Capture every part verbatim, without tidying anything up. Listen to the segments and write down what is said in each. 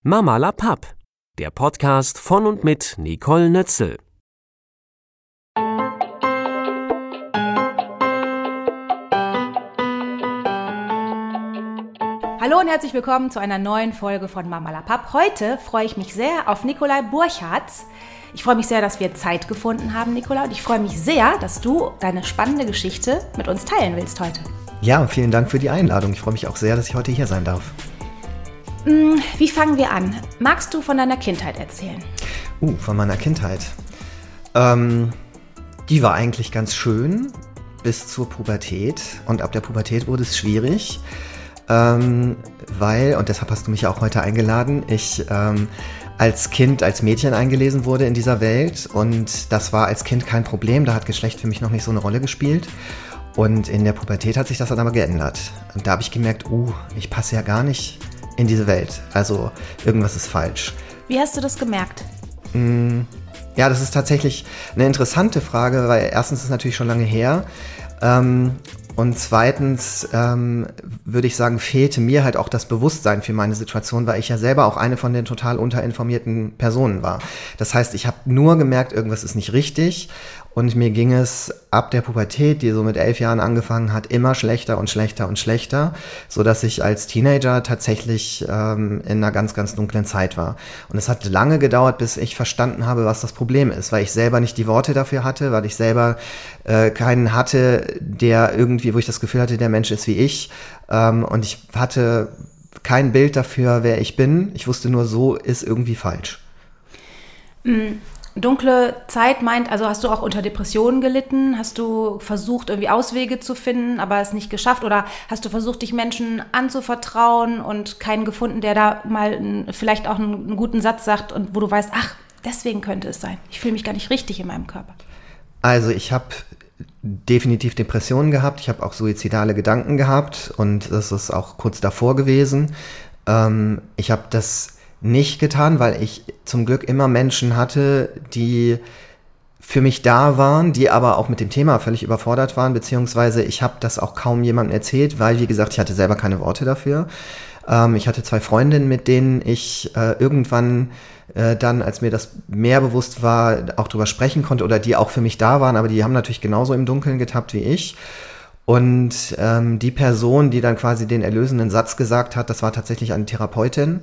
Mama la Papp, der Podcast von und mit Nicole Nötzel. Hallo und herzlich willkommen zu einer neuen Folge von Mama la Papp. Heute freue ich mich sehr auf Nikolai Burchards. Ich freue mich sehr, dass wir Zeit gefunden haben, Nikolai. Und ich freue mich sehr, dass du deine spannende Geschichte mit uns teilen willst heute. Ja, vielen Dank für die Einladung. Ich freue mich auch sehr, dass ich heute hier sein darf. Wie fangen wir an? Magst du von deiner Kindheit erzählen? Uh, von meiner Kindheit. Ähm, die war eigentlich ganz schön bis zur Pubertät. Und ab der Pubertät wurde es schwierig, ähm, weil, und deshalb hast du mich ja auch heute eingeladen, ich ähm, als Kind, als Mädchen eingelesen wurde in dieser Welt. Und das war als Kind kein Problem. Da hat Geschlecht für mich noch nicht so eine Rolle gespielt. Und in der Pubertät hat sich das dann aber geändert. Und da habe ich gemerkt, uh, ich passe ja gar nicht in diese Welt. Also irgendwas ist falsch. Wie hast du das gemerkt? Mm, ja, das ist tatsächlich eine interessante Frage, weil erstens ist es natürlich schon lange her. Ähm, und zweitens ähm, würde ich sagen, fehlte mir halt auch das Bewusstsein für meine Situation, weil ich ja selber auch eine von den total unterinformierten Personen war. Das heißt, ich habe nur gemerkt, irgendwas ist nicht richtig. Und mir ging es ab der Pubertät, die so mit elf Jahren angefangen hat, immer schlechter und schlechter und schlechter, so dass ich als Teenager tatsächlich ähm, in einer ganz, ganz dunklen Zeit war. Und es hat lange gedauert, bis ich verstanden habe, was das Problem ist, weil ich selber nicht die Worte dafür hatte, weil ich selber äh, keinen hatte, der irgendwie, wo ich das Gefühl hatte, der Mensch ist wie ich. Ähm, und ich hatte kein Bild dafür, wer ich bin. Ich wusste nur, so ist irgendwie falsch. Mhm. Dunkle Zeit meint, also hast du auch unter Depressionen gelitten? Hast du versucht, irgendwie Auswege zu finden, aber es nicht geschafft? Oder hast du versucht, dich Menschen anzuvertrauen und keinen gefunden, der da mal n, vielleicht auch einen, einen guten Satz sagt und wo du weißt, ach, deswegen könnte es sein. Ich fühle mich gar nicht richtig in meinem Körper. Also ich habe definitiv Depressionen gehabt. Ich habe auch suizidale Gedanken gehabt und das ist auch kurz davor gewesen. Ähm, ich habe das nicht getan, weil ich zum Glück immer Menschen hatte, die für mich da waren, die aber auch mit dem Thema völlig überfordert waren, beziehungsweise ich habe das auch kaum jemandem erzählt, weil, wie gesagt, ich hatte selber keine Worte dafür. Ähm, ich hatte zwei Freundinnen, mit denen ich äh, irgendwann äh, dann, als mir das mehr bewusst war, auch drüber sprechen konnte oder die auch für mich da waren, aber die haben natürlich genauso im Dunkeln getappt wie ich. Und ähm, die Person, die dann quasi den erlösenden Satz gesagt hat, das war tatsächlich eine Therapeutin.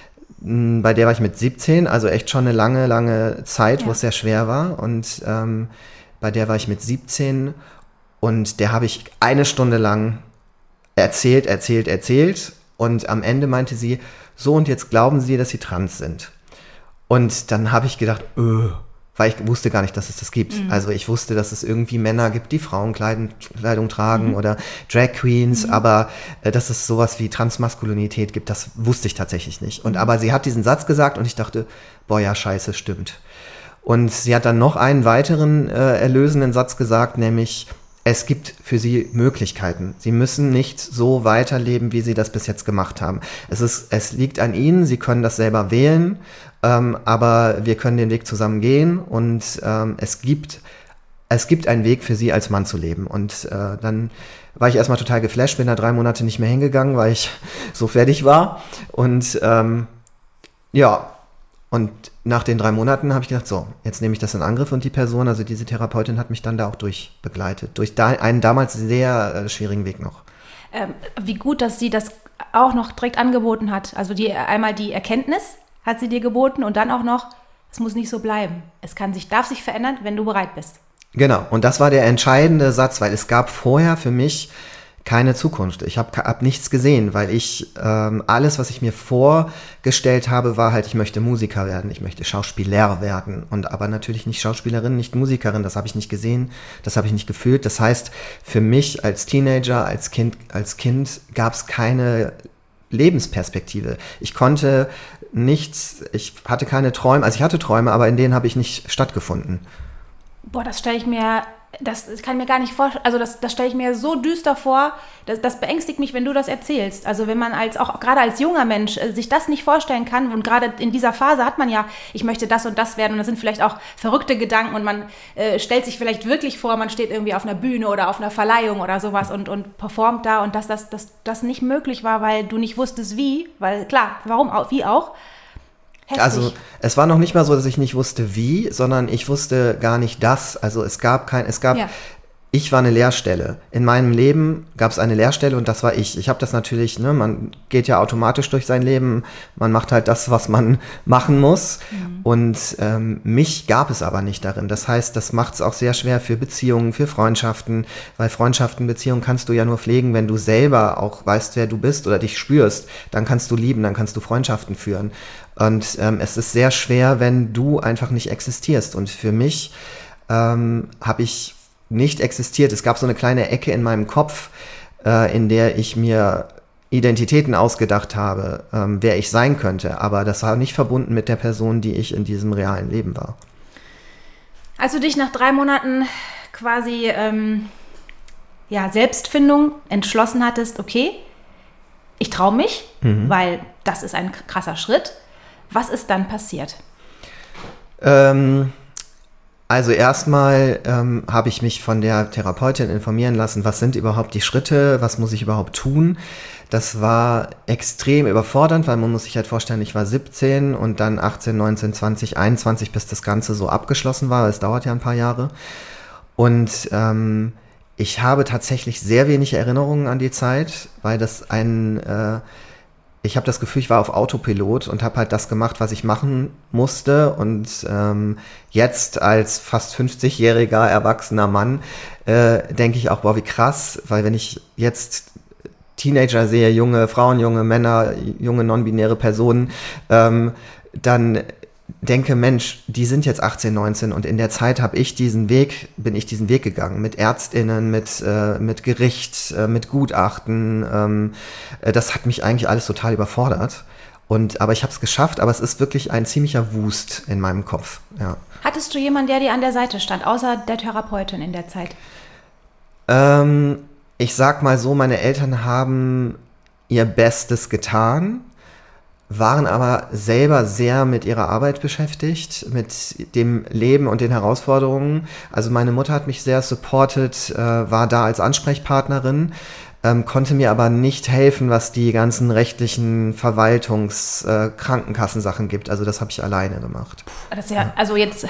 Bei der war ich mit siebzehn, also echt schon eine lange, lange Zeit, ja, wo es sehr schwer war. Und ähm, bei der war ich mit siebzehn und der habe ich eine Stunde lang erzählt, erzählt, erzählt. Und am Ende meinte sie, so und jetzt glauben Sie, dass Sie trans sind. Und dann habe ich gedacht, öh, weil ich wusste gar nicht, dass es das gibt. Mhm. Also ich wusste, dass es irgendwie Männer gibt, die Frauenkleidung Kleidung tragen, mhm, oder Drag Queens, mhm, aber äh, dass es sowas wie Transmaskulinität gibt, das wusste ich tatsächlich nicht. Und mhm. aber sie hat diesen Satz gesagt und ich dachte, boah, ja, scheiße, stimmt. Und sie hat dann noch einen weiteren äh, erlösenden Satz gesagt, nämlich, es gibt für sie Möglichkeiten. Sie müssen nicht so weiterleben, wie sie das bis jetzt gemacht haben. Es ist, es liegt an ihnen, sie können das selber wählen, ähm, aber wir können den Weg zusammen gehen und ähm, es gibt, es gibt einen Weg für sie als Mann zu leben. Und äh, dann war ich erstmal total geflasht, bin da drei Monate nicht mehr hingegangen, weil ich so fertig war. Und ähm, ja, und nach den drei Monaten habe ich gedacht, so, jetzt nehme ich das in Angriff und die Person, also diese Therapeutin, hat mich dann da auch durchbegleitet. Durch da, einen damals sehr äh, schwierigen Weg noch. Ähm, wie gut, dass sie das auch noch direkt angeboten hat. Also die, einmal die Erkenntnis hat sie dir geboten und dann auch noch, es muss nicht so bleiben. Es kann sich, darf sich verändern, wenn du bereit bist. Genau, und das war der entscheidende Satz, weil es gab vorher für mich keine Zukunft. Ich habe hab nichts gesehen, weil ich ähm, alles, was ich mir vorgestellt habe, war halt, ich möchte Musiker werden, ich möchte Schauspieler werden und aber natürlich nicht Schauspielerin, nicht Musikerin. Das habe ich nicht gesehen, das habe ich nicht gefühlt. Das heißt, für mich als Teenager, als Kind, als Kind gab es keine Lebensperspektive. Ich konnte nichts, ich hatte keine Träume, also ich hatte Träume, aber in denen habe ich nicht stattgefunden. Boah, das stelle ich mir, das, das kann ich mir gar nicht vorstellen, also das, das stelle ich mir so düster vor, das, das beängstigt mich, wenn du das erzählst. Also wenn man als, auch gerade als junger Mensch äh, sich das nicht vorstellen kann und gerade in dieser Phase hat man ja, ich möchte das und das werden und das sind vielleicht auch verrückte Gedanken und man äh, stellt sich vielleicht wirklich vor, man steht irgendwie auf einer Bühne oder auf einer Verleihung oder sowas und, und performt da und dass das, das, das nicht möglich war, weil du nicht wusstest wie, weil klar, warum, wie auch. Heftig. Also es war noch nicht mal so, dass ich nicht wusste wie, sondern ich wusste gar nicht das. Also es gab kein, es gab, Ja. ich war eine Leerstelle. In meinem Leben gab es eine Leerstelle und das war ich. Ich habe das natürlich, ne, man geht ja automatisch durch sein Leben, man macht halt das, was man machen muss. Mhm. Und ähm, mich gab es aber nicht darin. Das heißt, das macht es auch sehr schwer für Beziehungen, für Freundschaften, weil Freundschaften, Beziehungen kannst du ja nur pflegen, wenn du selber auch weißt, wer du bist oder dich spürst. Dann kannst du lieben, dann kannst du Freundschaften führen. Und ähm, es ist sehr schwer, wenn du einfach nicht existierst. Und für mich ähm, habe ich nicht existiert. Es gab so eine kleine Ecke in meinem Kopf, äh, in der ich mir Identitäten ausgedacht habe, ähm, wer ich sein könnte. Aber das war nicht verbunden mit der Person, die ich in diesem realen Leben war. Als du dich nach drei Monaten quasi ähm, ja, Selbstfindung entschlossen hattest, okay, ich traue mich, mhm. weil das ist ein krasser Schritt. Was ist dann passiert? Ähm, also erstmal ähm, habe ich mich von der Therapeutin informieren lassen, was sind überhaupt die Schritte, was muss ich überhaupt tun. Das war extrem überfordernd, weil man muss sich halt vorstellen, ich war siebzehn und dann achtzehn, neunzehn, zwanzig, einundzwanzig, bis das Ganze so abgeschlossen war. Es dauert ja ein paar Jahre. Und ähm, ich habe tatsächlich sehr wenig Erinnerungen an die Zeit, weil das ein... Äh, Ich habe das Gefühl, ich war auf Autopilot und habe halt das gemacht, was ich machen musste. Und ähm, jetzt als fast fünfzigjähriger erwachsener Mann äh, denke ich auch, boah, wie krass. Weil wenn ich jetzt Teenager sehe, junge Frauen, junge Männer, junge non-binäre Personen, ähm, dann denke, Mensch, die sind jetzt achtzehn, neunzehn und in der Zeit habe ich diesen Weg, bin ich diesen Weg gegangen mit ÄrztInnen, mit, äh, mit Gericht, äh, mit Gutachten. Ähm, äh, das hat mich eigentlich alles total überfordert. Und, aber ich habe es geschafft, aber es ist wirklich ein ziemlicher Wust in meinem Kopf. Ja. Hattest du jemanden, der dir an der Seite stand, außer der Therapeutin in der Zeit? Ähm, ich sag mal so, meine Eltern haben ihr Bestes getan, waren aber selber sehr mit ihrer Arbeit beschäftigt, mit dem Leben und den Herausforderungen. Also meine Mutter hat mich sehr supportet, äh, war da als Ansprechpartnerin, ähm, konnte mir aber nicht helfen, was die ganzen rechtlichen Verwaltungs-, äh, Krankenkassensachen gibt. Also das habe ich alleine gemacht. Das ist ja, also jetzt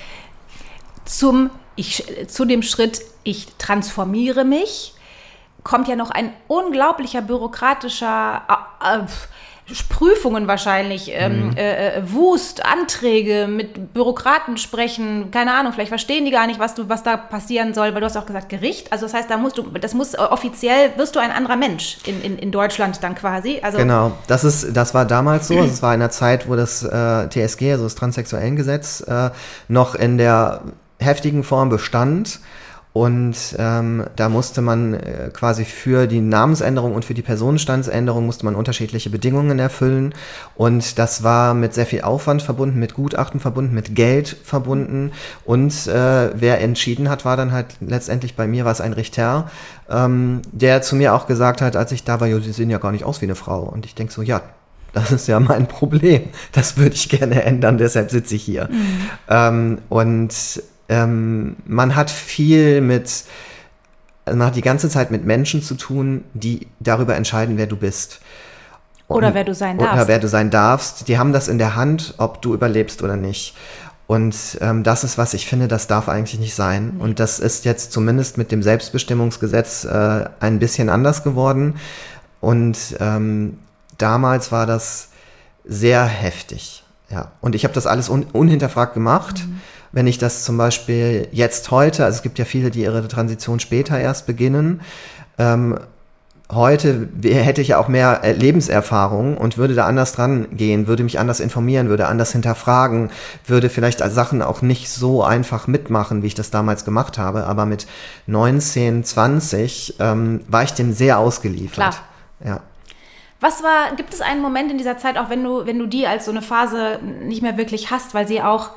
zum, ich, zu dem Schritt, ich transformiere mich, kommt ja noch ein unglaublicher bürokratischer äh, äh, Prüfungen wahrscheinlich, ähm, mhm. äh, Wust, Anträge, mit Bürokraten sprechen, keine Ahnung, vielleicht verstehen die gar nicht, was du, was da passieren soll, weil du hast auch gesagt, Gericht, also das heißt, da musst du, das muss offiziell, wirst du ein anderer Mensch in, in, in Deutschland dann quasi. Also genau, das ist, das war damals so, es war in einer Zeit, wo das äh, T S G, also das Transsexuellengesetz, äh, noch in der heftigen Form bestand. Und ähm, da musste man äh, quasi für die Namensänderung und für die Personenstandsänderung musste man unterschiedliche Bedingungen erfüllen. Und das war mit sehr viel Aufwand verbunden, mit Gutachten verbunden, mit Geld verbunden. Und äh, wer entschieden hat, war dann halt letztendlich bei mir, war es ein Richter, ähm, der zu mir auch gesagt hat, als ich da war, jo, Sie sehen ja gar nicht aus wie eine Frau. Und ich denke so, ja, das ist ja mein Problem. Das würde ich gerne ändern, deshalb sitze ich hier. Mhm. Ähm, und Ähm, man hat viel mit, also man hat die ganze Zeit mit Menschen zu tun, die darüber entscheiden, wer du bist. Und, oder wer du sein darfst. Oder wer du sein darfst. Die haben das in der Hand, ob du überlebst oder nicht. Und ähm, das ist, was ich finde, das darf eigentlich nicht sein. Mhm. Und das ist jetzt zumindest mit dem Selbstbestimmungsgesetz äh, ein bisschen anders geworden. Und ähm, damals war das sehr heftig. Ja. Und ich habe das alles un- unhinterfragt gemacht. Mhm. Wenn ich das zum Beispiel jetzt heute, also es gibt ja viele, die ihre Transition später erst beginnen, ähm, heute hätte ich ja auch mehr Lebenserfahrung und würde da anders dran gehen, würde mich anders informieren, würde anders hinterfragen, würde vielleicht Sachen auch nicht so einfach mitmachen, wie ich das damals gemacht habe, aber mit neunzehn, zwanzig ähm, war ich dem sehr ausgeliefert. Klar. Ja. Was war, gibt es einen Moment in dieser Zeit, auch wenn du, wenn du die als so eine Phase nicht mehr wirklich hast, weil sie auch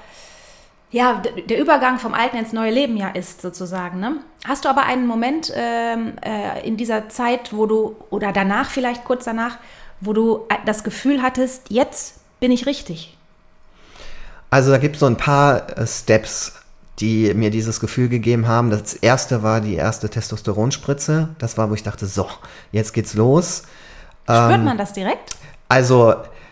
ja, der Übergang vom alten ins neue Leben ja ist, sozusagen, ne? Hast du aber einen Moment ähm, äh, in dieser Zeit, wo du, oder danach vielleicht, kurz danach, wo du das Gefühl hattest, jetzt bin ich richtig? Also da gibt es so ein paar äh, Steps, die mir dieses Gefühl gegeben haben. Das erste war die erste Testosteronspritze. Das war, wo ich dachte, so, jetzt geht's los. Spürt ähm, man das direkt? Also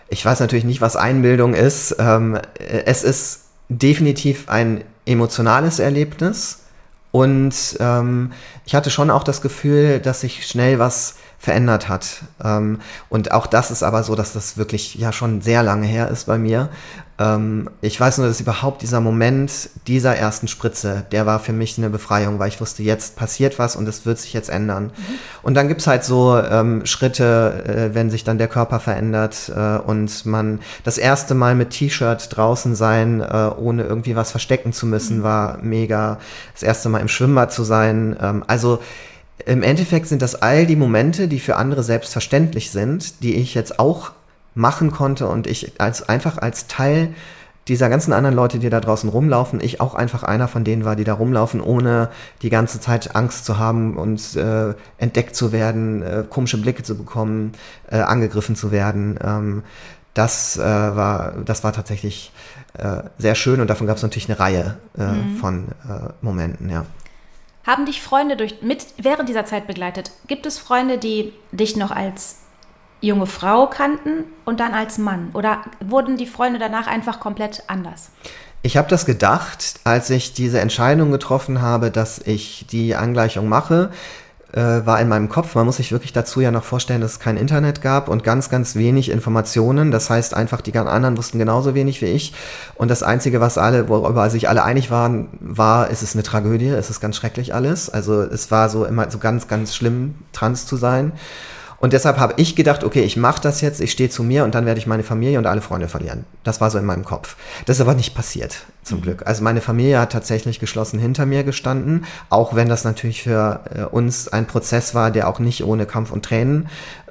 Ich weiß natürlich nicht, was Einbildung ist. Ähm, es ist definitiv ein emotionales Erlebnis und ähm, ich hatte schon auch das Gefühl, dass sich schnell was verändert hat. Ähm, und auch das ist aber so, dass das wirklich ja schon sehr lange her ist bei mir. Ähm, ich weiß nur, dass überhaupt dieser Moment dieser ersten Spritze, der war für mich eine Befreiung, weil ich wusste, jetzt passiert was und es wird sich jetzt ändern. Mhm. Und dann gibt's halt so ähm, Schritte, äh, wenn sich dann der Körper verändert äh, und man das erste Mal mit T-Shirt draußen sein, äh, ohne irgendwie was verstecken zu müssen, mhm. war mega. Das erste Mal im Schwimmbad zu sein. Ähm, also im Endeffekt sind das all die Momente, die für andere selbstverständlich sind, die ich jetzt auch machen konnte und ich als einfach als Teil dieser ganzen anderen Leute, die da draußen rumlaufen, ich auch einfach einer von denen war, die da rumlaufen, ohne die ganze Zeit Angst zu haben und äh, entdeckt zu werden, äh, komische Blicke zu bekommen, äh, angegriffen zu werden. Ähm, das äh, war, das war tatsächlich äh, sehr schön und davon gab es natürlich eine Reihe äh, mhm. von äh, Momenten, ja. Haben dich Freunde durch, mit, während dieser Zeit begleitet? Gibt es Freunde, die dich noch als junge Frau kannten und dann als Mann? Oder wurden die Freunde danach einfach komplett anders? Ich habe das gedacht, als ich diese Entscheidung getroffen habe, dass ich die Angleichung mache, äh, war in meinem Kopf, man muss sich wirklich dazu ja noch vorstellen, dass es kein Internet gab und ganz, ganz wenig Informationen. Das heißt einfach, die ganz anderen wussten genauso wenig wie ich. Und das Einzige, was alle, worüber sich alle einig waren, war, es ist eine Tragödie, es ist ganz schrecklich alles. Also es war so immer so ganz, ganz schlimm, trans zu sein. Und deshalb habe ich gedacht, okay, ich mache das jetzt, ich stehe zu mir und dann werde ich meine Familie und alle Freunde verlieren. Das war so in meinem Kopf. Das ist aber nicht passiert, zum mhm. Glück. Also meine Familie hat tatsächlich geschlossen hinter mir gestanden, auch wenn das natürlich für äh, uns ein Prozess war, der auch nicht ohne Kampf und Tränen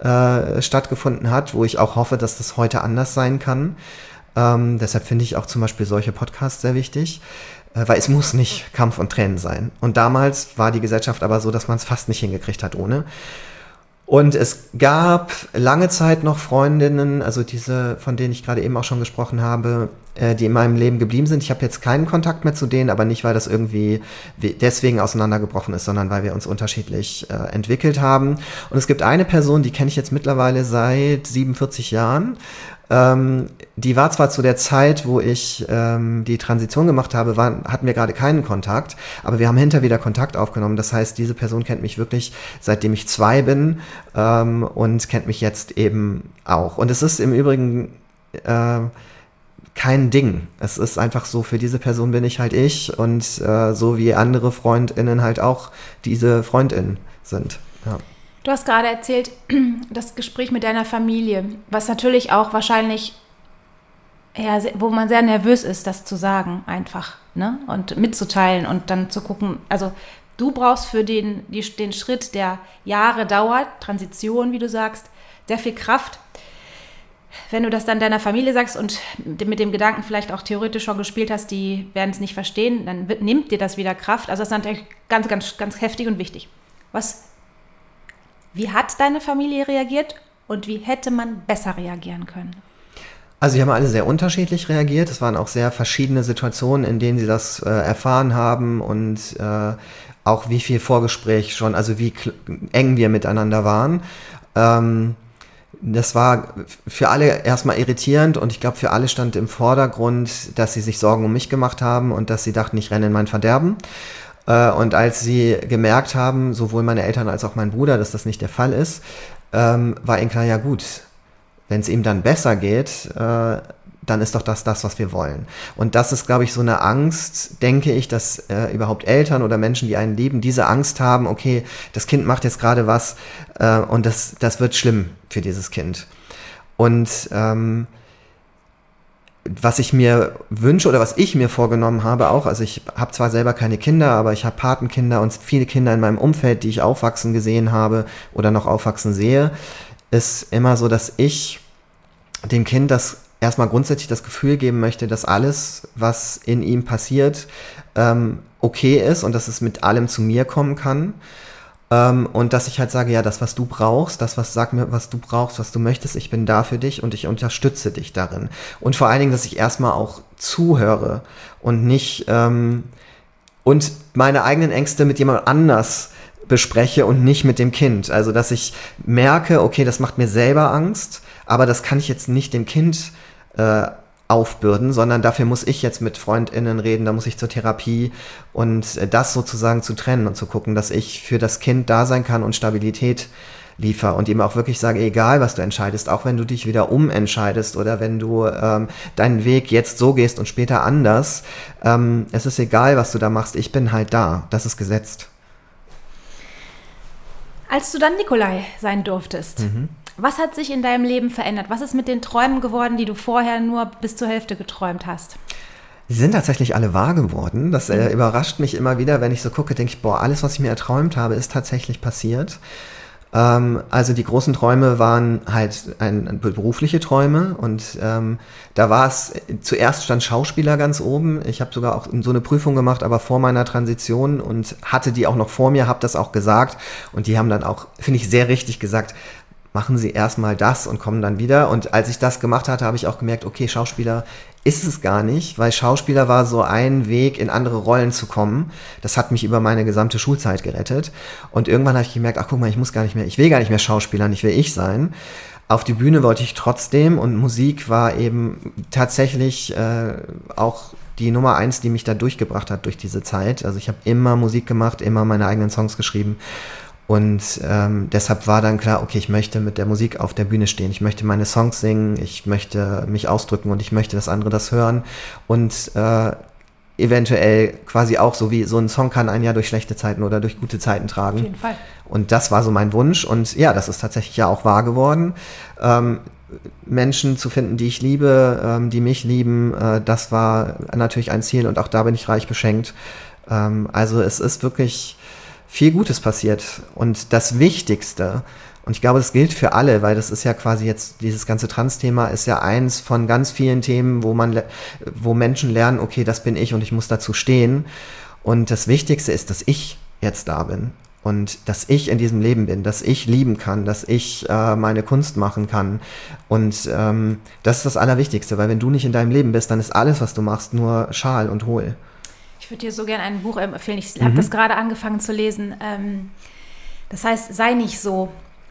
äh, stattgefunden hat, wo ich auch hoffe, dass das heute anders sein kann. Ähm, deshalb finde ich auch zum Beispiel solche Podcasts sehr wichtig. Weil es muss nicht Kampf und Tränen sein. Und damals war die Gesellschaft aber so, dass man es fast nicht hingekriegt hat ohne. Und es gab lange Zeit noch Freundinnen, also diese, von denen ich gerade eben auch schon gesprochen habe, äh, die in meinem Leben geblieben sind. Ich habe jetzt keinen Kontakt mehr zu denen, aber nicht, weil das irgendwie deswegen auseinandergebrochen ist, sondern weil wir uns unterschiedlich äh, entwickelt haben. Und es gibt eine Person, die kenne ich jetzt mittlerweile seit siebenundvierzig Jahren. Ähm, die war zwar zu der Zeit, wo ich ähm, die Transition gemacht habe, war, hatten wir gerade keinen Kontakt, aber wir haben hinterher wieder Kontakt aufgenommen. Das heißt, diese Person kennt mich wirklich, seitdem ich zwei bin ähm, und kennt mich jetzt eben auch. Und es ist im Übrigen äh, kein Ding. Es ist einfach so, für diese Person bin ich halt ich und äh, so wie andere FreundInnen halt auch diese FreundInnen sind. Ja. Du hast gerade erzählt, das Gespräch mit deiner Familie, was natürlich auch wahrscheinlich, ja, wo man sehr nervös ist, das zu sagen einfach, ne? Und mitzuteilen und dann zu gucken, also du brauchst für den, die, den Schritt, der Jahre dauert, Transition, wie du sagst, sehr viel Kraft. Wenn du das dann deiner Familie sagst und mit dem Gedanken vielleicht auch theoretisch schon gespielt hast, die werden es nicht verstehen, dann wird, nimmt dir das wieder Kraft. Also das ist natürlich ganz, ganz, ganz heftig und wichtig. Was Wie hat deine Familie reagiert und wie hätte man besser reagieren können? Also die haben alle sehr unterschiedlich reagiert. Es waren auch sehr verschiedene Situationen, in denen sie das äh, erfahren haben und äh, auch wie viel Vorgespräch schon, also wie eng wir miteinander waren. Ähm, das war für alle erstmal irritierend und ich glaube, für alle stand im Vordergrund, dass sie sich Sorgen um mich gemacht haben und dass sie dachten, ich renne in mein Verderben. Und als sie gemerkt haben, sowohl meine Eltern als auch mein Bruder, dass das nicht der Fall ist, ähm, war ihnen klar, ja gut, wenn es ihm dann besser geht, äh, dann ist doch das das, was wir wollen. Und das ist, glaube ich, so eine Angst, denke ich, dass äh, überhaupt Eltern oder Menschen, die einen lieben, diese Angst haben, okay, das Kind macht jetzt gerade was äh, und das, das wird schlimm für dieses Kind. Und ähm, was ich mir wünsche oder was ich mir vorgenommen habe auch, also ich habe zwar selber keine Kinder, aber ich habe Patenkinder und viele Kinder in meinem Umfeld, die ich aufwachsen gesehen habe oder noch aufwachsen sehe, ist immer so, dass ich dem Kind das erstmal grundsätzlich das Gefühl geben möchte, dass alles, was in ihm passiert, ähm, okay ist und dass es mit allem zu mir kommen kann. Um, und dass ich halt sage, ja, das, was du brauchst, das, was sag mir, was du brauchst, was du möchtest, ich bin da für dich und ich unterstütze dich darin. Und vor allen Dingen, dass ich erstmal auch zuhöre und nicht ähm, und meine eigenen Ängste mit jemand anders bespreche und nicht mit dem Kind. Also, dass ich merke, okay, das macht mir selber Angst, aber das kann ich jetzt nicht dem Kind äh, aufbürden, sondern dafür muss ich jetzt mit FreundInnen reden, da muss ich zur Therapie und äh, das sozusagen zu trennen und zu gucken, dass ich für das Kind da sein kann und Stabilität liefere und ihm auch wirklich sage, egal was du entscheidest, auch wenn du dich wieder umentscheidest oder wenn du ähm, deinen Weg jetzt so gehst und später anders, ähm, es ist egal, was du da machst, ich bin halt da, das ist gesetzt. Als du dann Nikolai sein durftest, mhm. was hat sich in deinem Leben verändert? Was ist mit den Träumen geworden, die du vorher nur bis zur Hälfte geträumt hast? Sie sind tatsächlich alle wahr geworden. Das äh, überrascht mich immer wieder, wenn ich so gucke, denke ich, boah, alles, was ich mir erträumt habe, ist tatsächlich passiert. Ähm, also die großen Träume waren halt ein, ein berufliche Träume und ähm, da war es, zuerst stand Schauspieler ganz oben. Ich habe sogar auch so eine Prüfung gemacht, aber vor meiner Transition und hatte die auch noch vor mir, habe das auch gesagt und die haben dann auch, finde ich, sehr richtig gesagt, machen Sie erstmal das und kommen dann wieder. Und als ich das gemacht hatte, habe ich auch gemerkt, okay, Schauspieler ist es gar nicht, weil Schauspieler war so ein Weg, in andere Rollen zu kommen. Das hat mich über meine gesamte Schulzeit gerettet. Und irgendwann habe ich gemerkt, ach guck mal, ich muss gar nicht mehr, ich will gar nicht mehr Schauspieler, ich will ich sein. Auf die Bühne wollte ich trotzdem und Musik war eben tatsächlich äh, auch die Nummer eins, die mich da durchgebracht hat durch diese Zeit. Also ich habe immer Musik gemacht, immer meine eigenen Songs geschrieben. Und ähm, deshalb war dann klar, okay, ich möchte mit der Musik auf der Bühne stehen. Ich möchte meine Songs singen, ich möchte mich ausdrücken und ich möchte, dass andere das hören. Und äh, eventuell quasi auch so wie so ein Song kann einen ja durch schlechte Zeiten oder durch gute Zeiten tragen. Auf jeden Fall. Und das war so mein Wunsch. Und ja, das ist tatsächlich ja auch wahr geworden. Ähm, Menschen zu finden, die ich liebe, ähm, die mich lieben, äh, das war natürlich ein Ziel. Und auch da bin ich reich beschenkt. Ähm, also es ist wirklich viel Gutes passiert. Und das Wichtigste, und ich glaube, das gilt für alle, weil das ist ja quasi jetzt, dieses ganze Trans-Thema ist ja eins von ganz vielen Themen, wo man, wo Menschen lernen, okay, das bin ich und ich muss dazu stehen. Und das Wichtigste ist, dass ich jetzt da bin. Und dass ich in diesem Leben bin, dass ich lieben kann, dass ich äh, meine Kunst machen kann. Und ähm, das ist das Allerwichtigste, weil wenn du nicht in deinem Leben bist, dann ist alles, was du machst, nur schal und hohl. Ich würde dir so gerne ein Buch empfehlen. Ich Mhm. habe das gerade angefangen zu lesen. Ähm, das heißt, sei nicht so.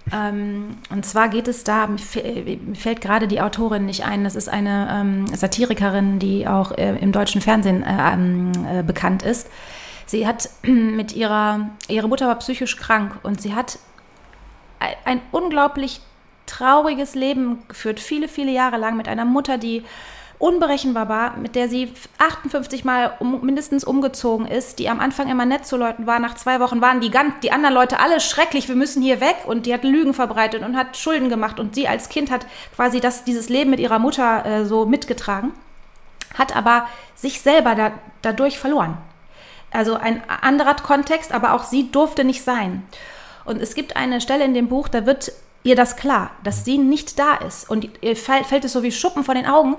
Ähm, und zwar geht es da, mir fällt gerade die Autorin nicht ein, das ist eine ähm, Satirikerin, die auch äh, im deutschen Fernsehen äh, äh, bekannt ist. Sie hat mit ihrer, ihre Mutter war psychisch krank und sie hat ein, ein unglaublich trauriges Leben geführt, viele, viele Jahre lang mit einer Mutter, die unberechenbar war, mit der sie achtundfünfzig Mal um, mindestens umgezogen ist, die am Anfang immer nett zu Leuten war. Nach zwei Wochen waren die, ganz, die anderen Leute alle schrecklich, wir müssen hier weg. Und die hat Lügen verbreitet und hat Schulden gemacht. Und sie als Kind hat quasi das, dieses Leben mit ihrer Mutter äh, so mitgetragen, hat aber sich selber da, dadurch verloren. Also ein anderer Kontext, aber auch sie durfte nicht sein. Und es gibt eine Stelle in dem Buch, da wird ihr das klar, dass sie nicht da ist. Und ihr fällt es so wie Schuppen vor den Augen.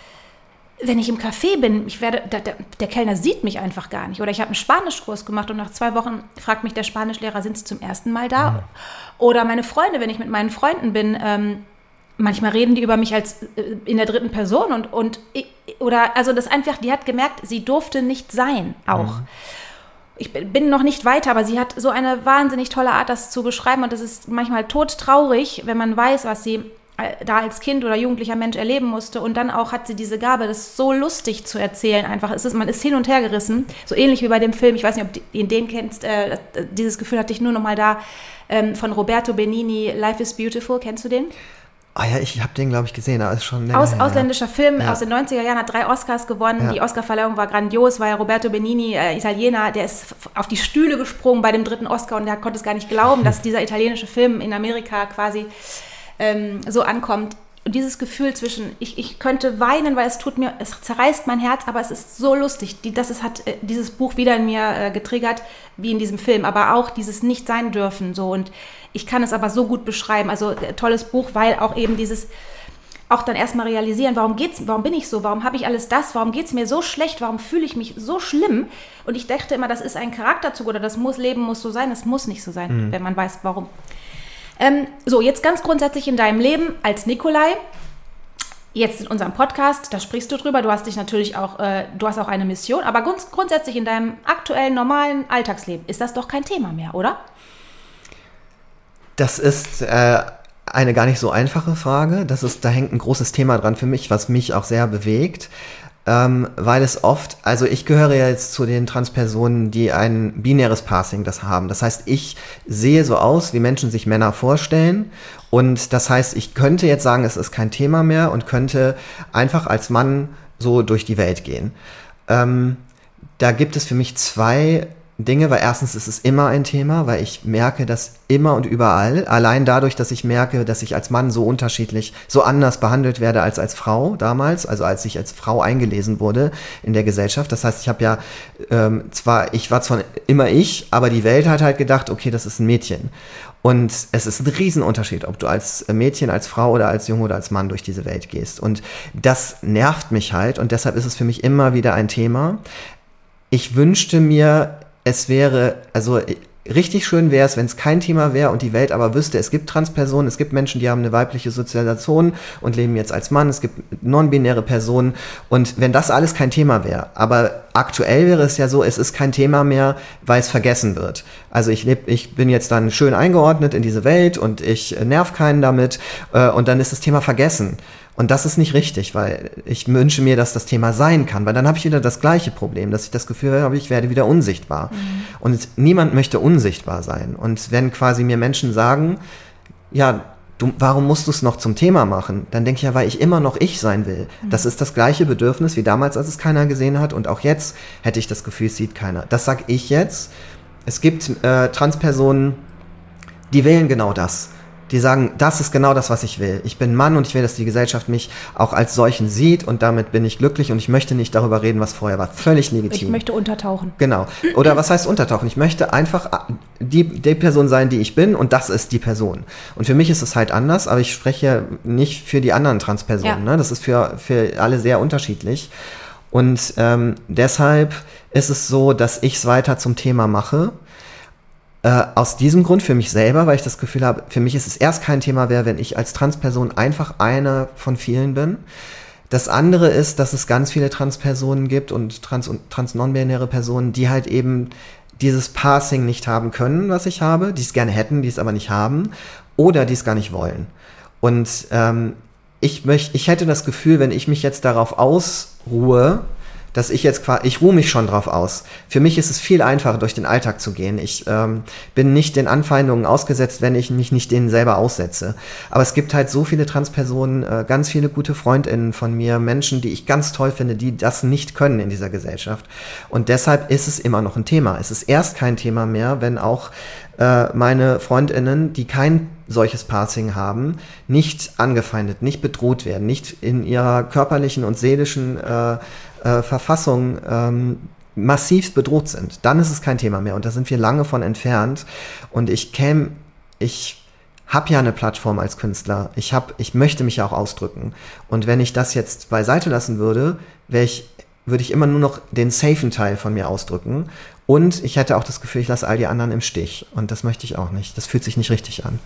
Wenn ich im Café bin, ich werde, der, der, der Kellner sieht mich einfach gar nicht. Oder ich habe einen Spanischkurs gemacht und nach zwei Wochen fragt mich der Spanischlehrer, sind Sie zum ersten Mal da? Mhm. Oder meine Freunde, wenn ich mit meinen Freunden bin, ähm, manchmal reden die über mich als äh, in der dritten Person. und, und Oder, also das einfach, die hat gemerkt, sie durfte nicht sein auch. Mhm. Ich bin noch nicht weiter, aber sie hat so eine wahnsinnig tolle Art, das zu beschreiben. Und das ist manchmal todtraurig, wenn man weiß, was sie da als Kind oder jugendlicher Mensch erleben musste. Und dann auch hat sie diese Gabe, das so lustig zu erzählen. Einfach, es ist, man ist hin und her gerissen. So ähnlich wie bei dem Film, ich weiß nicht, ob du den kennst, äh, dieses Gefühl hatte ich nur noch mal da, ähm, von Roberto Benigni, Life is Beautiful. Kennst du den? Ah ja, ich habe den, glaube ich, gesehen, aber ist schon länger Aus, her, ausländischer Film ja. aus den neunziger Jahren, hat drei Oscars gewonnen. Ja. Die Oscarverleihung war grandios, weil Roberto Benigni, äh, Italiener, der ist auf die Stühle gesprungen bei dem dritten Oscar und der konnte es gar nicht glauben, dass dieser italienische Film in Amerika quasi ähm, so ankommt. Und dieses Gefühl zwischen, ich, ich könnte weinen, weil es tut mir, es zerreißt mein Herz, aber es ist so lustig. Die, das ist, hat äh, dieses Buch wieder in mir äh, getriggert, wie in diesem Film, aber auch dieses Nicht-Sein dürfen. So. Und ich kann es aber so gut beschreiben. Also äh, tolles Buch, weil auch eben dieses, auch dann erstmal realisieren, warum geht's, warum bin ich so, warum habe ich alles das, warum geht es mir so schlecht, warum fühle ich mich so schlimm? Und ich dachte immer, das ist ein Charakterzug oder das muss, Leben muss so sein, das muss nicht so sein, mhm. wenn man weiß, warum. Ähm, so, jetzt ganz grundsätzlich in deinem Leben als Nikolai. Jetzt in unserem Podcast, da sprichst du drüber, du hast dich natürlich auch, äh, du hast auch eine Mission, aber grunds- grundsätzlich in deinem aktuellen, normalen Alltagsleben ist das doch kein Thema mehr, oder? Das ist äh, eine gar nicht so einfache Frage. Das ist, da hängt ein großes Thema dran für mich, was mich auch sehr bewegt. Ähm, weil es oft, also ich gehöre ja jetzt zu den Transpersonen, die ein binäres Passing das haben. Das heißt, ich sehe so aus, wie Menschen sich Männer vorstellen. Und das heißt, ich könnte jetzt sagen, es ist kein Thema mehr und könnte einfach als Mann so durch die Welt gehen. Ähm, da gibt es für mich zwei Dinge, weil erstens ist es immer ein Thema, weil ich merke das immer und überall, allein dadurch, dass ich merke, dass ich als Mann so unterschiedlich, so anders behandelt werde als als Frau damals, also als ich als Frau eingelesen wurde in der Gesellschaft. Das heißt, ich habe ja ähm, zwar, ich war zwar immer ich, aber die Welt hat halt gedacht, okay, das ist ein Mädchen. Und es ist ein Riesenunterschied, ob du als Mädchen, als Frau oder als Junge oder als Mann durch diese Welt gehst. Und das nervt mich halt und deshalb ist es für mich immer wieder ein Thema. Ich wünschte mir, es wäre, also richtig schön wäre es, wenn es kein Thema wäre und die Welt aber wüsste, es gibt Transpersonen, es gibt Menschen, die haben eine weibliche Sozialisation und leben jetzt als Mann, es gibt non-binäre Personen und wenn das alles kein Thema wäre, aber aktuell wäre es ja so, es ist kein Thema mehr, weil es vergessen wird. Also ich lebe, ich bin jetzt dann schön eingeordnet in diese Welt und ich nerv keinen damit äh, und dann ist das Thema vergessen. Und das ist nicht richtig, weil ich wünsche mir, dass das Thema sein kann, weil dann habe ich wieder das gleiche Problem, dass ich das Gefühl habe, ich werde wieder unsichtbar. Mhm. Und niemand möchte unsichtbar sein. Und wenn quasi mir Menschen sagen, ja, du, warum musst du es noch zum Thema machen? Dann denke ich ja, weil ich immer noch ich sein will. Mhm. Das ist das gleiche Bedürfnis wie damals, als es keiner gesehen hat. Und auch jetzt hätte ich das Gefühl, es sieht keiner. Das sage ich jetzt. Es gibt äh, Transpersonen, die wählen genau das. Die sagen, das ist genau das, was ich will. Ich bin Mann und ich will, dass die Gesellschaft mich auch als solchen sieht und damit bin ich glücklich und ich möchte nicht darüber reden, was vorher war. Völlig legitim. Ich möchte untertauchen. Genau. Oder was heißt untertauchen? Ich möchte einfach die, die Person sein, die ich bin und das ist die Person. Und für mich ist es halt anders, aber ich spreche nicht für die anderen Transpersonen. Ja. Ne? Das ist für, für alle sehr unterschiedlich. Und ähm, deshalb ist es so, dass ich es weiter zum Thema mache. Äh, aus diesem Grund für mich selber, weil ich das Gefühl habe, für mich ist es erst kein Thema mehr, wenn ich als Transperson einfach eine von vielen bin. Das andere ist, dass es ganz viele Transpersonen gibt und trans- und trans-non-binäre Personen, die halt eben dieses Passing nicht haben können, was ich habe, die es gerne hätten, die es aber nicht haben oder die es gar nicht wollen. Und ähm, ich möchte, ich hätte das Gefühl, wenn ich mich jetzt darauf ausruhe, dass ich jetzt quasi, ich ruhe mich schon drauf aus. Für mich ist es viel einfacher, durch den Alltag zu gehen. Ich ähm, bin nicht den Anfeindungen ausgesetzt, wenn ich mich nicht denen selber aussetze. Aber es gibt halt so viele Transpersonen, äh, ganz viele gute FreundInnen von mir, Menschen, die ich ganz toll finde, die das nicht können in dieser Gesellschaft. Und deshalb ist es immer noch ein Thema. Es ist erst kein Thema mehr, wenn auch äh, meine FreundInnen, die kein solches Passing haben, nicht angefeindet, nicht bedroht werden, nicht in ihrer körperlichen und seelischen äh, äh, Verfassung ähm, massiv bedroht sind. Dann ist es kein Thema mehr und da sind wir lange von entfernt und ich käme, ich habe ja eine Plattform als Künstler, ich hab, ich möchte mich ja auch ausdrücken und wenn ich das jetzt beiseite lassen würde, wäre ich würde ich immer nur noch den safen Teil von mir ausdrücken und ich hätte auch das Gefühl, ich lasse all die anderen im Stich und das möchte ich auch nicht. Das fühlt sich nicht richtig an.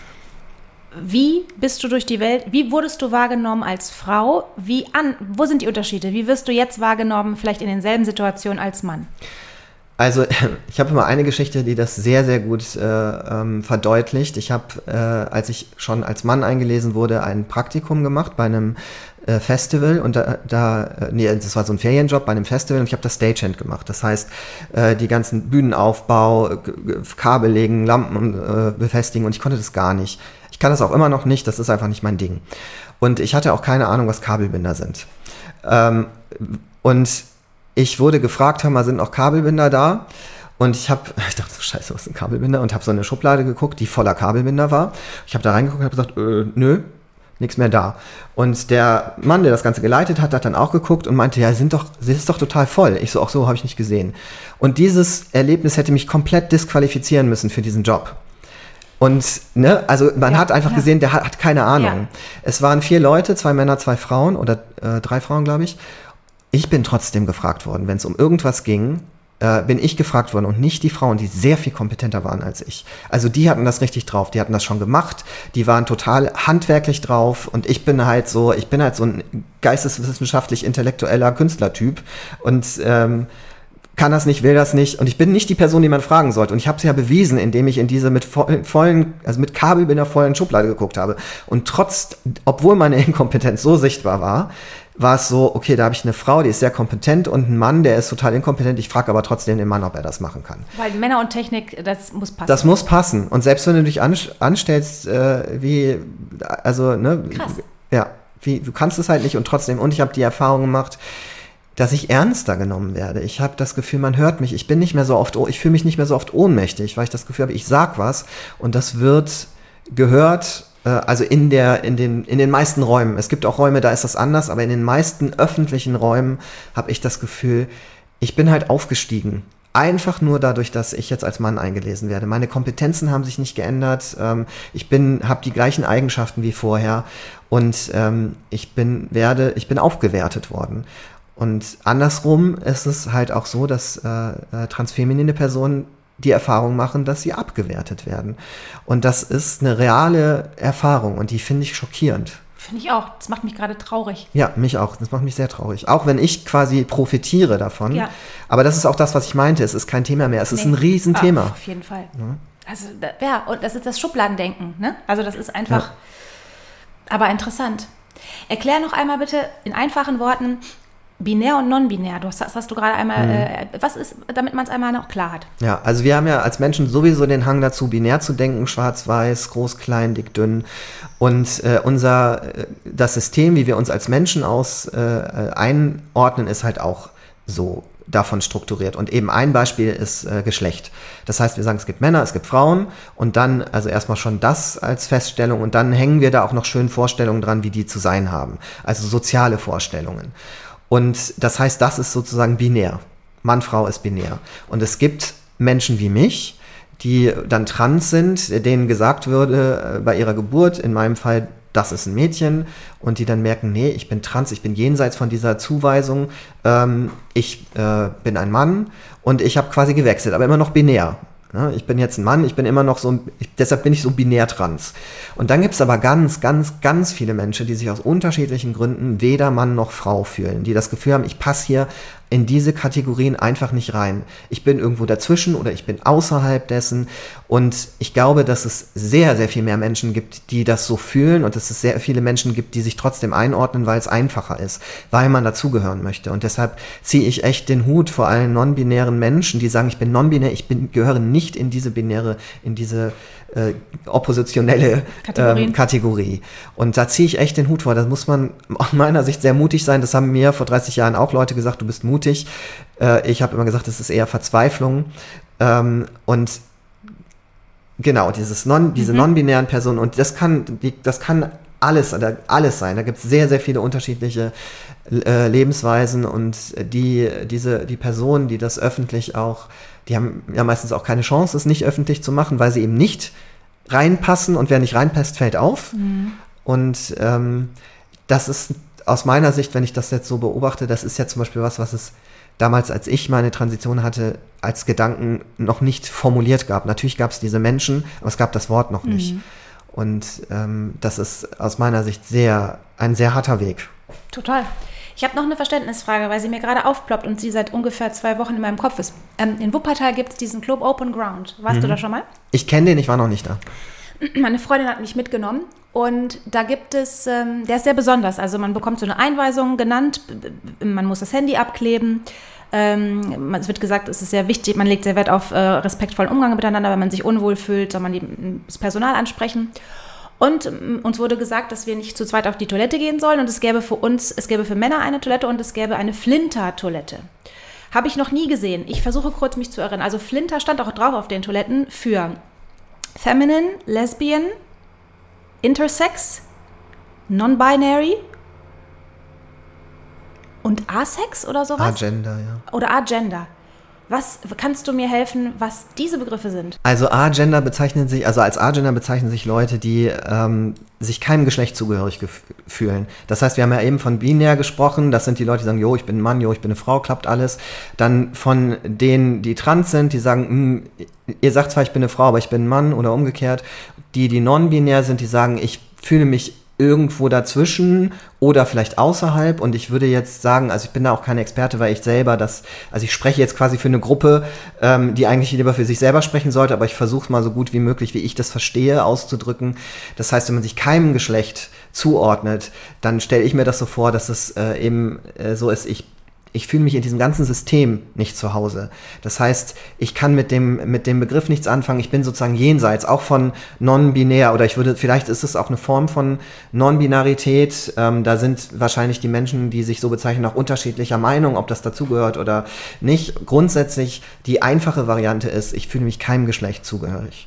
Wie bist du durch die Welt, wie wurdest du wahrgenommen als Frau? Wie an, wo sind die Unterschiede? Wie wirst du jetzt wahrgenommen, vielleicht in denselben Situationen als Mann? Also ich habe immer eine Geschichte, die das sehr, sehr gut äh, ähm, verdeutlicht. Ich habe, äh, als ich schon als Mann eingelesen wurde, ein Praktikum gemacht bei einem äh, Festival und da, da äh, nee, das war so ein Ferienjob bei einem Festival und ich habe das Stagehand gemacht. Das heißt, äh, die ganzen Bühnenaufbau, G- G- Kabel legen, Lampen äh, befestigen und ich konnte das gar nicht. Ich kann das auch immer noch nicht, das ist einfach nicht mein Ding. Und ich hatte auch keine Ahnung, was Kabelbinder sind. Ähm, und ich wurde gefragt, hör mal, sind noch Kabelbinder da? Und ich habe, ich dachte so, scheiße, was ist ein Kabelbinder? Und habe so eine Schublade geguckt, die voller Kabelbinder war. Ich habe da reingeguckt und habe gesagt, äh, nö, nichts mehr da. Und der Mann, der das Ganze geleitet hat, hat dann auch geguckt und meinte, ja, sind doch, das ist doch total voll. Ich so, auch so habe ich nicht gesehen. Und dieses Erlebnis hätte mich komplett disqualifizieren müssen für diesen Job. Und, ne, also man ja, hat einfach ja. gesehen, der hat, hat keine Ahnung. Ja. Es waren vier Leute, zwei Männer, zwei Frauen oder äh, drei Frauen, glaube ich. Ich bin trotzdem gefragt worden, wenn es um irgendwas ging, äh, bin ich gefragt worden und nicht die Frauen, die sehr viel kompetenter waren als ich. Also die hatten das richtig drauf, die hatten das schon gemacht, die waren total handwerklich drauf und ich bin halt so, ich bin halt so ein geisteswissenschaftlich intellektueller Künstlertyp und ähm, kann das nicht, will das nicht und ich bin nicht die Person, die man fragen sollte und ich habe es ja bewiesen, indem ich in diese mit vollen, also mit Kabel in der vollen Schublade geguckt habe und trotz, obwohl meine Inkompetenz so sichtbar war, war es so, okay, da habe ich eine Frau, die ist sehr kompetent und einen Mann, der ist total inkompetent, ich frage aber trotzdem den Mann, ob er das machen kann. Weil Männer und Technik, das muss passen. Das muss passen und selbst wenn du dich anstellst, äh, wie, also, ne, krass. Ja, wie, du kannst es halt nicht und trotzdem, und ich habe die Erfahrung gemacht, dass ich ernster genommen werde. Ich habe das Gefühl, man hört mich. Ich bin nicht mehr so oft, ich fühle mich nicht mehr so oft ohnmächtig, weil ich das Gefühl habe, ich sag was und das wird gehört, äh, also in der, in den, in den meisten Räumen. Es gibt auch Räume, da ist das anders, aber in den meisten öffentlichen Räumen habe ich das Gefühl, ich bin halt aufgestiegen. Einfach nur dadurch, dass ich jetzt als Mann eingelesen werde. Meine Kompetenzen haben sich nicht geändert. Ähm, ich bin, habe die gleichen Eigenschaften wie vorher und ähm, ich bin, werde, ich bin aufgewertet worden. Und andersrum ist es halt auch so, dass äh, transfeminine Personen die Erfahrung machen, dass sie abgewertet werden. Und das ist eine reale Erfahrung und die finde ich schockierend. Finde ich auch. Das macht mich gerade traurig. Ja, mich auch. Das macht mich sehr traurig. Auch wenn ich quasi profitiere davon. Ja. Aber das ist auch das, was ich meinte. Es ist kein Thema mehr. Es Nee. ist ein Riesenthema. Ah, auf jeden Fall. Ja. Also, da, ja, und das ist das Schubladendenken. Ne? Also das ist einfach, Ja. aber interessant. Erklär noch einmal bitte in einfachen Worten, binär und non-binär, du hast, das hast du gerade einmal, mhm. äh, was ist, damit man es einmal noch klar hat? Ja, also wir haben ja als Menschen sowieso den Hang dazu, binär zu denken, schwarz-weiß, groß, klein, dick, dünn. Und äh, unser, das System, wie wir uns als Menschen aus äh, einordnen, ist halt auch so davon strukturiert. Und eben ein Beispiel ist äh, Geschlecht. Das heißt, wir sagen, es gibt Männer, es gibt Frauen und dann, also erstmal schon das als Feststellung und dann hängen wir da auch noch schön Vorstellungen dran, wie die zu sein haben. Also soziale Vorstellungen. Und das heißt, das ist sozusagen binär. Mann, Frau ist binär. Und es gibt Menschen wie mich, die dann trans sind, denen gesagt würde bei ihrer Geburt, in meinem Fall, das ist ein Mädchen, und die dann merken, nee, ich bin trans, ich bin jenseits von dieser Zuweisung, ähm, ich äh, bin ein Mann und ich habe quasi gewechselt, aber immer noch binär. Ja, ich bin jetzt ein Mann, ich bin immer noch so, ich, deshalb bin ich so binär trans. Und dann gibt es aber ganz, ganz, ganz viele Menschen, die sich aus unterschiedlichen Gründen weder Mann noch Frau fühlen, die das Gefühl haben, ich passe hier in diese Kategorien einfach nicht rein. Ich bin irgendwo dazwischen oder ich bin außerhalb dessen. Und ich glaube, dass es sehr, sehr viel mehr Menschen gibt, die das so fühlen und dass es sehr viele Menschen gibt, die sich trotzdem einordnen, weil es einfacher ist, weil man dazugehören möchte. Und deshalb ziehe ich echt den Hut vor allen non-binären Menschen, die sagen, ich bin non-binär, ich bin, gehöre nicht in diese binäre, in diese äh, oppositionelle ähm, Kategorie. Und da ziehe ich echt den Hut vor. Da muss man aus meiner Sicht sehr mutig sein. Das haben mir vor dreißig Jahren auch Leute gesagt, du bist mutig. Äh, ich habe immer gesagt, das ist eher Verzweiflung. Ähm, und genau, dieses non, diese mhm. non-binären Personen. Und das kann, die, das kann alles, alles sein. Da gibt es sehr, sehr viele unterschiedliche äh, Lebensweisen. Und die, diese, die Personen, die das öffentlich auch, die haben ja meistens auch keine Chance, es nicht öffentlich zu machen, weil sie eben nicht reinpassen. Und wer nicht reinpasst, fällt auf. Mhm. Und ähm, das ist aus meiner Sicht, wenn ich das jetzt so beobachte, das ist ja zum Beispiel was, was es damals, als ich meine Transition hatte, als Gedanken noch nicht formuliert gab. Natürlich gab es diese Menschen, aber es gab das Wort noch nicht. Mhm. Und ähm, das ist aus meiner Sicht sehr, ein sehr harter Weg. Total. Ich habe noch eine Verständnisfrage, weil sie mir gerade aufploppt und sie seit ungefähr zwei Wochen in meinem Kopf ist. Ähm, in Wuppertal gibt es diesen Club Open Ground. Warst mhm. du da schon mal? Ich kenne den, ich war noch nicht da. Meine Freundin hat mich mitgenommen und da gibt es, ähm, der ist sehr besonders, also man bekommt so eine Einweisung genannt, man muss das Handy abkleben, ähm, es wird gesagt, es ist sehr wichtig, man legt sehr Wert auf äh, respektvollen Umgang miteinander, wenn man sich unwohl fühlt, soll man die, das Personal ansprechen. Und ähm, uns wurde gesagt, dass wir nicht zu zweit auf die Toilette gehen sollen und es gäbe für uns, es gäbe für Männer eine Toilette und es gäbe eine Flinter-Toilette. Habe ich noch nie gesehen. Ich versuche kurz mich zu erinnern. Also Flinter stand auch drauf auf den Toiletten für Feminine, Lesbian, Intersex, Non-Binary und Asex oder sowas? Agender, ja. Oder Agender. Was kannst du mir helfen, was diese Begriffe sind? Also A-Gender bezeichnen sich, also als A-Gender bezeichnen sich Leute, die ähm, sich keinem Geschlecht zugehörig gef- fühlen. Das heißt, wir haben ja eben von binär gesprochen, das sind die Leute, die sagen, jo, ich bin ein Mann, jo, ich bin eine Frau, klappt alles. Dann von denen, die trans sind, die sagen, ihr sagt zwar, ich bin eine Frau, aber ich bin ein Mann oder umgekehrt. Die, die non-binär sind, die sagen, ich fühle mich irgendwo dazwischen oder vielleicht außerhalb, und ich würde jetzt sagen, also ich bin da auch keine Experte, weil ich selber das, also ich spreche jetzt quasi für eine Gruppe, ähm, die eigentlich lieber für sich selber sprechen sollte, aber ich versuche es mal so gut wie möglich, wie ich das verstehe, auszudrücken. Das heißt, wenn man sich keinem Geschlecht zuordnet, dann stelle ich mir das so vor, dass es äh, eben äh, so ist, ich Ich fühle mich in diesem ganzen System nicht zu Hause. Das heißt, ich kann mit dem, mit dem Begriff nichts anfangen. Ich bin sozusagen jenseits, auch von non-binär, oder ich würde, vielleicht ist es auch eine Form von Non-Binarität. Ähm, da sind wahrscheinlich die Menschen, die sich so bezeichnen, auch unterschiedlicher Meinung, ob das dazugehört oder nicht. Grundsätzlich die einfache Variante ist, ich fühle mich keinem Geschlecht zugehörig.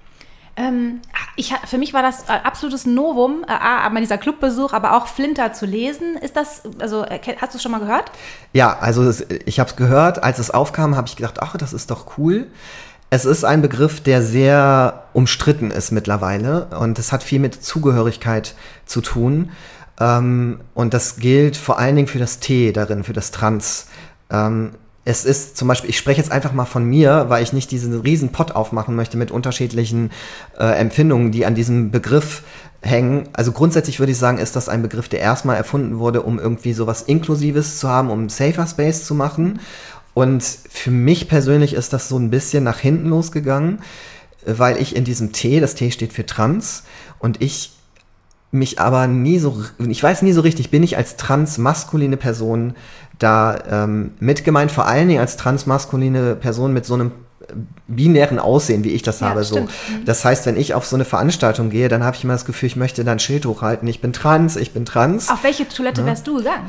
Ähm, ich, für mich war das äh, absolutes Novum, äh, aber dieser Clubbesuch, aber auch Flinter zu lesen. Ist das, also äh, hast du es schon mal gehört? Ja, also es, ich habe es gehört. Als es aufkam, habe ich gedacht, ach, das ist doch cool. Es ist ein Begriff, der sehr umstritten ist mittlerweile, und es hat viel mit Zugehörigkeit zu tun. Ähm, und das gilt vor allen Dingen für das T darin, für das Trans. Ähm, Es ist zum Beispiel, ich spreche jetzt einfach mal von mir, weil ich nicht diesen riesen Pott aufmachen möchte mit unterschiedlichen äh, Empfindungen, die an diesem Begriff hängen. Also grundsätzlich würde ich sagen, ist das ein Begriff, der erstmal erfunden wurde, um irgendwie sowas Inklusives zu haben, um einen Safer Space zu machen. Und für mich persönlich ist das so ein bisschen nach hinten losgegangen, weil ich in diesem T, das T steht für Trans, und ich mich aber nie so, ich weiß nie so richtig, bin ich als transmaskuline Person da ähm, mitgemeint, vor allen Dingen als transmaskuline Person mit so einem binären Aussehen, wie ich das ja, habe. So. Das heißt, wenn ich auf so eine Veranstaltung gehe, dann habe ich immer das Gefühl, ich möchte da ein Schild hochhalten, ich bin trans, ich bin trans. Auf welche Toilette ja. wärst du gegangen?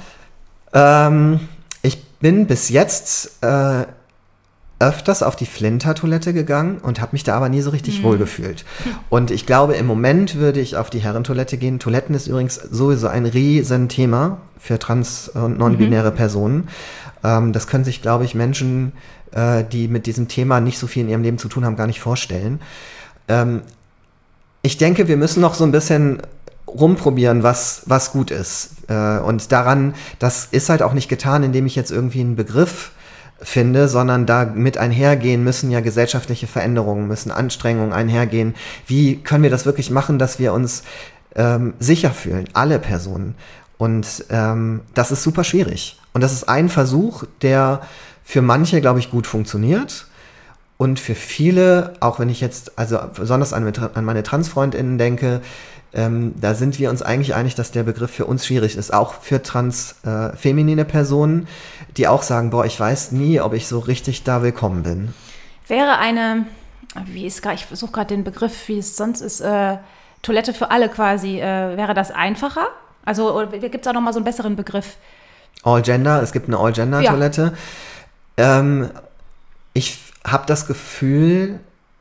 Ähm, ich bin bis jetzt äh, öfters auf die Flinter-Toilette gegangen und habe mich da aber nie so richtig hm. wohlgefühlt. Und ich glaube, im Moment würde ich auf die Herrentoilette gehen. Toiletten ist übrigens sowieso ein riesen Thema für trans- und non-binäre mhm. Personen. Ähm, das können sich, glaube ich, Menschen, äh, die mit diesem Thema nicht so viel in ihrem Leben zu tun haben, gar nicht vorstellen. Ähm, ich denke, wir müssen noch so ein bisschen rumprobieren, was, was gut ist. Äh, und daran, das ist halt auch nicht getan, indem ich jetzt irgendwie einen Begriff finde, sondern da mit einhergehen müssen ja gesellschaftliche Veränderungen, müssen Anstrengungen einhergehen. Wie können wir das wirklich machen, dass wir uns ähm, sicher fühlen, alle Personen? Und ähm, das ist super schwierig. Und das ist ein Versuch, der für manche, glaube ich, gut funktioniert. Und für viele, auch wenn ich jetzt, also besonders an, an meine TransfreundInnen denke, ähm, da sind wir uns eigentlich einig, dass der Begriff für uns schwierig ist. Auch für trans-feminine äh, Personen, die auch sagen, boah, ich weiß nie, ob ich so richtig da willkommen bin. Wäre eine, wie ist gerade, ich versuche gerade den Begriff, wie es sonst ist, äh, Toilette für alle quasi, äh, wäre das einfacher? Also gibt es auch noch mal so einen besseren Begriff? All-Gender, es gibt eine All-Gender-Toilette. Ja. Ähm, ich habe das Gefühl,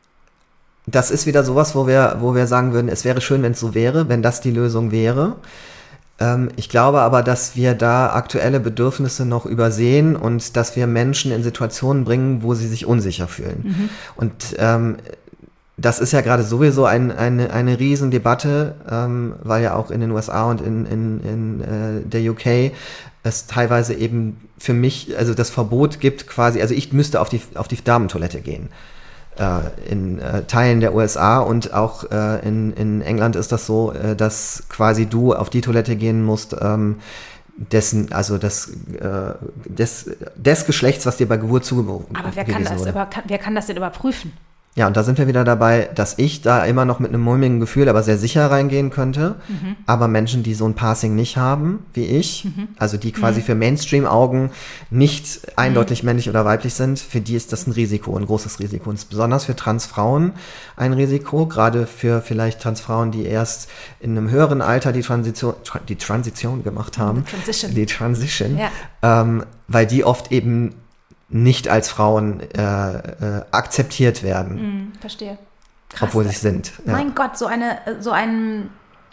das ist wieder sowas, wo wir, wo wir sagen würden, es wäre schön, wenn es so wäre, wenn das die Lösung wäre. Ähm, ich glaube aber, dass wir da aktuelle Bedürfnisse noch übersehen und dass wir Menschen in Situationen bringen, wo sie sich unsicher fühlen. Mhm. Und ähm, das ist ja gerade sowieso ein, eine, eine Riesendebatte, ähm, weil ja auch in den U S A und in, in, in äh, der U K es teilweise eben für mich, also das Verbot gibt quasi, also ich müsste auf die, auf die Damentoilette gehen. Äh, in äh, Teilen der U S A und auch äh, in, in England ist das so, äh, dass quasi du auf die Toilette gehen musst, ähm, dessen, also das, äh, des, des Geschlechts, was dir bei Geburt zugewiesen wurde. Aber wer kann das, über, kann, wer kann das denn überprüfen? Ja, und da sind wir wieder dabei, dass ich da immer noch mit einem mulmigen Gefühl, aber sehr sicher reingehen könnte. Mhm. Aber Menschen, die so ein Passing nicht haben, wie ich, mhm. also die quasi mhm. für Mainstream-Augen nicht mhm. eindeutig männlich oder weiblich sind, für die ist das ein Risiko, ein großes Risiko. Und besonders für Transfrauen ein Risiko, gerade für vielleicht Transfrauen, die erst in einem höheren Alter die Transition, die Transition gemacht haben. Die Transition. Die Transition. Ja. Ähm, weil die oft eben nicht als Frauen äh, äh, akzeptiert werden. Mm, verstehe. Krass. Obwohl sie es sind. Ja. Mein Gott, so eine, so ein,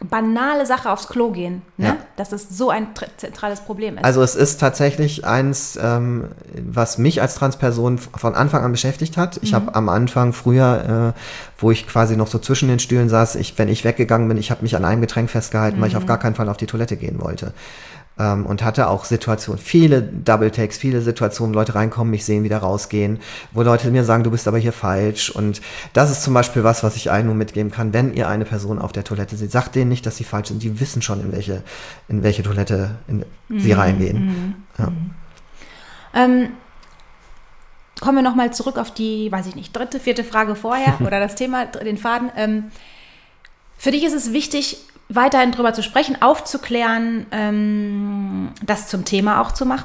banale Sache aufs Klo gehen, ne? Ja. Dass es so ein tr- zentrales Problem ist. Also es ist tatsächlich eins, ähm, was mich als Transperson von Anfang an beschäftigt hat. Ich mhm. habe am Anfang früher, äh, wo ich quasi noch so zwischen den Stühlen saß, ich, wenn ich weggegangen bin, ich habe mich an einem Getränk festgehalten, mhm. weil ich auf gar keinen Fall auf die Toilette gehen wollte. Ähm, und hatte auch Situationen, viele Double Takes, viele Situationen, Leute reinkommen, mich sehen, wieder rausgehen, wo Leute mir sagen, du bist aber hier falsch. Und das ist zum Beispiel was, was ich allen nur mitgeben kann, wenn ihr eine Person auf der Toilette seht, sagt denen nicht, dass sie falsch sind. Die wissen schon, in welche, in welche Toilette in, mhm. sie reingehen. Mhm. Ja. Mhm. Ähm, kommen wir nochmal zurück auf die, weiß ich nicht, dritte, vierte Frage vorher oder das Thema, den Faden. Ähm, für dich ist es wichtig, weiterhin drüber zu sprechen, aufzuklären, ähm, das zum Thema auch zu machen.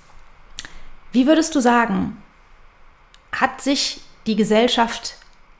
Wie würdest du sagen, hat sich die Gesellschaft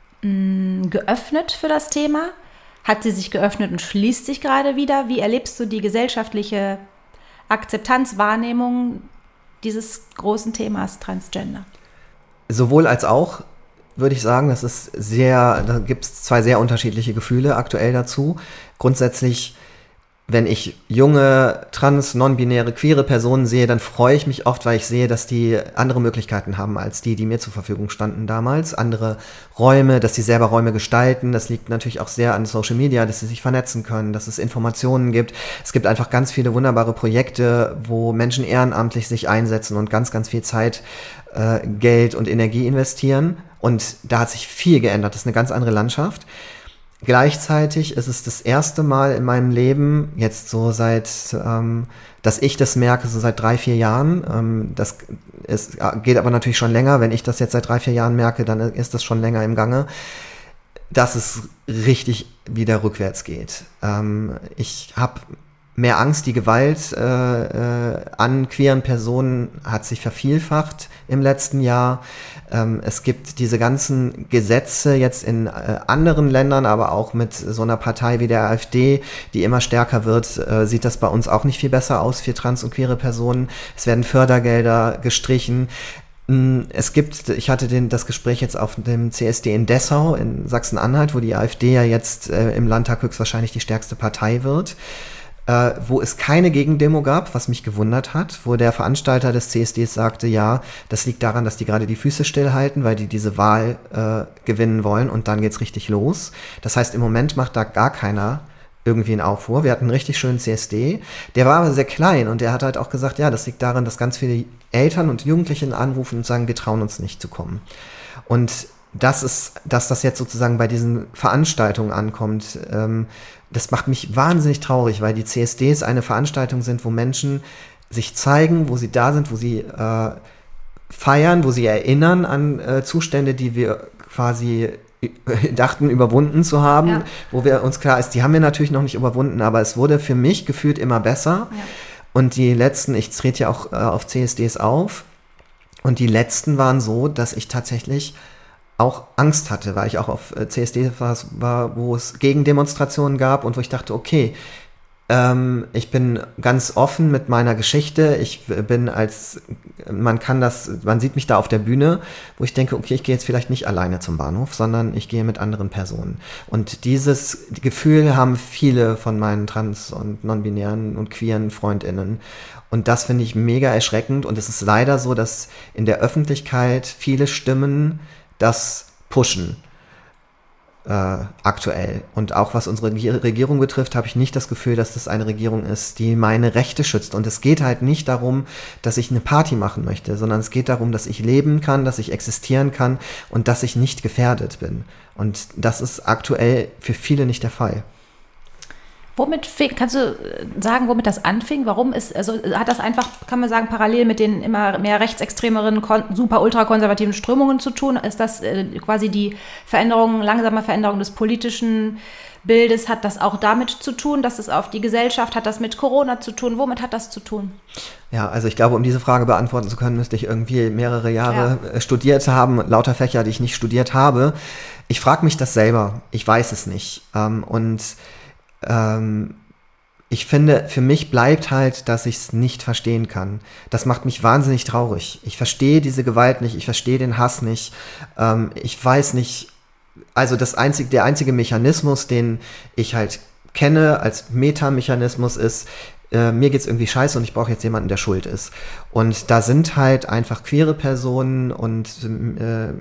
mh, geöffnet für das Thema? Hat sie sich geöffnet und schließt sich gerade wieder? Wie erlebst du die gesellschaftliche Akzeptanz, Wahrnehmung dieses großen Themas Transgender? Sowohl als auch, würde ich sagen, das ist sehr, da gibt es zwei sehr unterschiedliche Gefühle aktuell dazu. Grundsätzlich, wenn ich junge, trans, non-binäre, queere Personen sehe, dann freue ich mich oft, weil ich sehe, dass die andere Möglichkeiten haben als die, die mir zur Verfügung standen damals. Andere Räume, dass sie selber Räume gestalten. Das liegt natürlich auch sehr an Social Media, dass sie sich vernetzen können, dass es Informationen gibt. Es gibt einfach ganz viele wunderbare Projekte, wo Menschen ehrenamtlich sich einsetzen und ganz, ganz viel Zeit, äh, Geld und Energie investieren. Und da hat sich viel geändert. Das ist eine ganz andere Landschaft. Gleichzeitig ist es das erste Mal in meinem Leben, jetzt so seit, ähm, dass ich das merke, so seit drei, vier Jahren. Ähm, das ist, geht aber natürlich schon länger. Wenn ich das jetzt seit drei, vier Jahren merke, dann ist das schon länger im Gange, dass es richtig wieder rückwärts geht. Ähm, ich habe mehr Angst, die Gewalt äh, äh, an queeren Personen hat sich vervielfacht im letzten Jahr. Ähm, es gibt diese ganzen Gesetze jetzt in äh, anderen Ländern, aber auch mit so einer Partei wie der AfD, die immer stärker wird, äh, sieht das bei uns auch nicht viel besser aus für trans- und queere Personen. Es werden Fördergelder gestrichen. Es gibt, ich hatte den, das Gespräch jetzt auf dem C S D in Dessau in Sachsen-Anhalt, wo die AfD ja jetzt äh, im Landtag höchstwahrscheinlich die stärkste Partei wird, äh, wo es keine Gegendemo gab, was mich gewundert hat, wo der Veranstalter des C S Ds sagte, ja, das liegt daran, dass die gerade die Füße stillhalten, weil die diese Wahl äh, gewinnen wollen und dann geht's richtig los. Das heißt, im Moment macht da gar keiner irgendwie einen Aufruhr. Wir hatten einen richtig schönen C S D. Der war aber sehr klein und der hat halt auch gesagt, ja, das liegt daran, dass ganz viele Eltern und Jugendliche anrufen und sagen, wir trauen uns nicht zu kommen. Und das ist, dass das jetzt sozusagen bei diesen Veranstaltungen ankommt, ähm, das macht mich wahnsinnig traurig, weil die C S Ds eine Veranstaltung sind, wo Menschen sich zeigen, wo sie da sind, wo sie äh, feiern, wo sie erinnern an äh, Zustände, die wir quasi dachten, überwunden zu haben, ja. Wo wir uns klar ist, die haben wir natürlich noch nicht überwunden, aber es wurde für mich gefühlt immer besser. Ja. Und die letzten, ich trete ja auch äh, auf C S Ds auf, und die letzten waren so, dass ich tatsächlich auch Angst hatte, weil ich auch auf äh, C S D war, war, wo es Gegendemonstrationen gab und wo ich dachte, okay, ähm, ich bin ganz offen mit meiner Geschichte, ich bin als, man kann das, man sieht mich da auf der Bühne, wo ich denke, okay, ich gehe jetzt vielleicht nicht alleine zum Bahnhof, sondern ich gehe mit anderen Personen. Und dieses Gefühl haben viele von meinen trans- und non-binären und queeren FreundInnen. Und das finde ich mega erschreckend. Und es ist leider so, dass in der Öffentlichkeit viele Stimmen das pushen. Äh, aktuell. Und auch was unsere Regierung betrifft, habe ich nicht das Gefühl, dass das eine Regierung ist, die meine Rechte schützt. Und es geht halt nicht darum, dass ich eine Party machen möchte, sondern es geht darum, dass ich leben kann, dass ich existieren kann und dass ich nicht gefährdet bin. Und das ist aktuell für viele nicht der Fall. Womit kannst du sagen, womit das anfing? Warum ist, also hat das einfach, kann man sagen, parallel mit den immer mehr rechtsextremeren, super ultrakonservativen Strömungen zu tun? Ist das äh, quasi die Veränderung, langsame Veränderung des politischen Bildes? Hat das auch damit zu tun, dass es auf die Gesellschaft, hat das mit Corona zu tun? Womit hat das zu tun? Ja, also ich glaube, um diese Frage beantworten zu können, müsste ich irgendwie mehrere Jahre ja. studiert haben, lauter Fächer, die ich nicht studiert habe. Ich frage mich das selber. Ich weiß es nicht. Ähm, und Ähm, ich finde, für mich bleibt halt, dass ich es nicht verstehen kann. Das macht mich wahnsinnig traurig. Ich verstehe diese Gewalt nicht, ich verstehe den Hass nicht. Ähm, ich weiß nicht, also das einzige, der einzige Mechanismus, den ich halt kenne als Metamechanismus ist, äh, mir geht's irgendwie scheiße und ich brauche jetzt jemanden, der schuld ist. Und da sind halt einfach queere Personen und äh,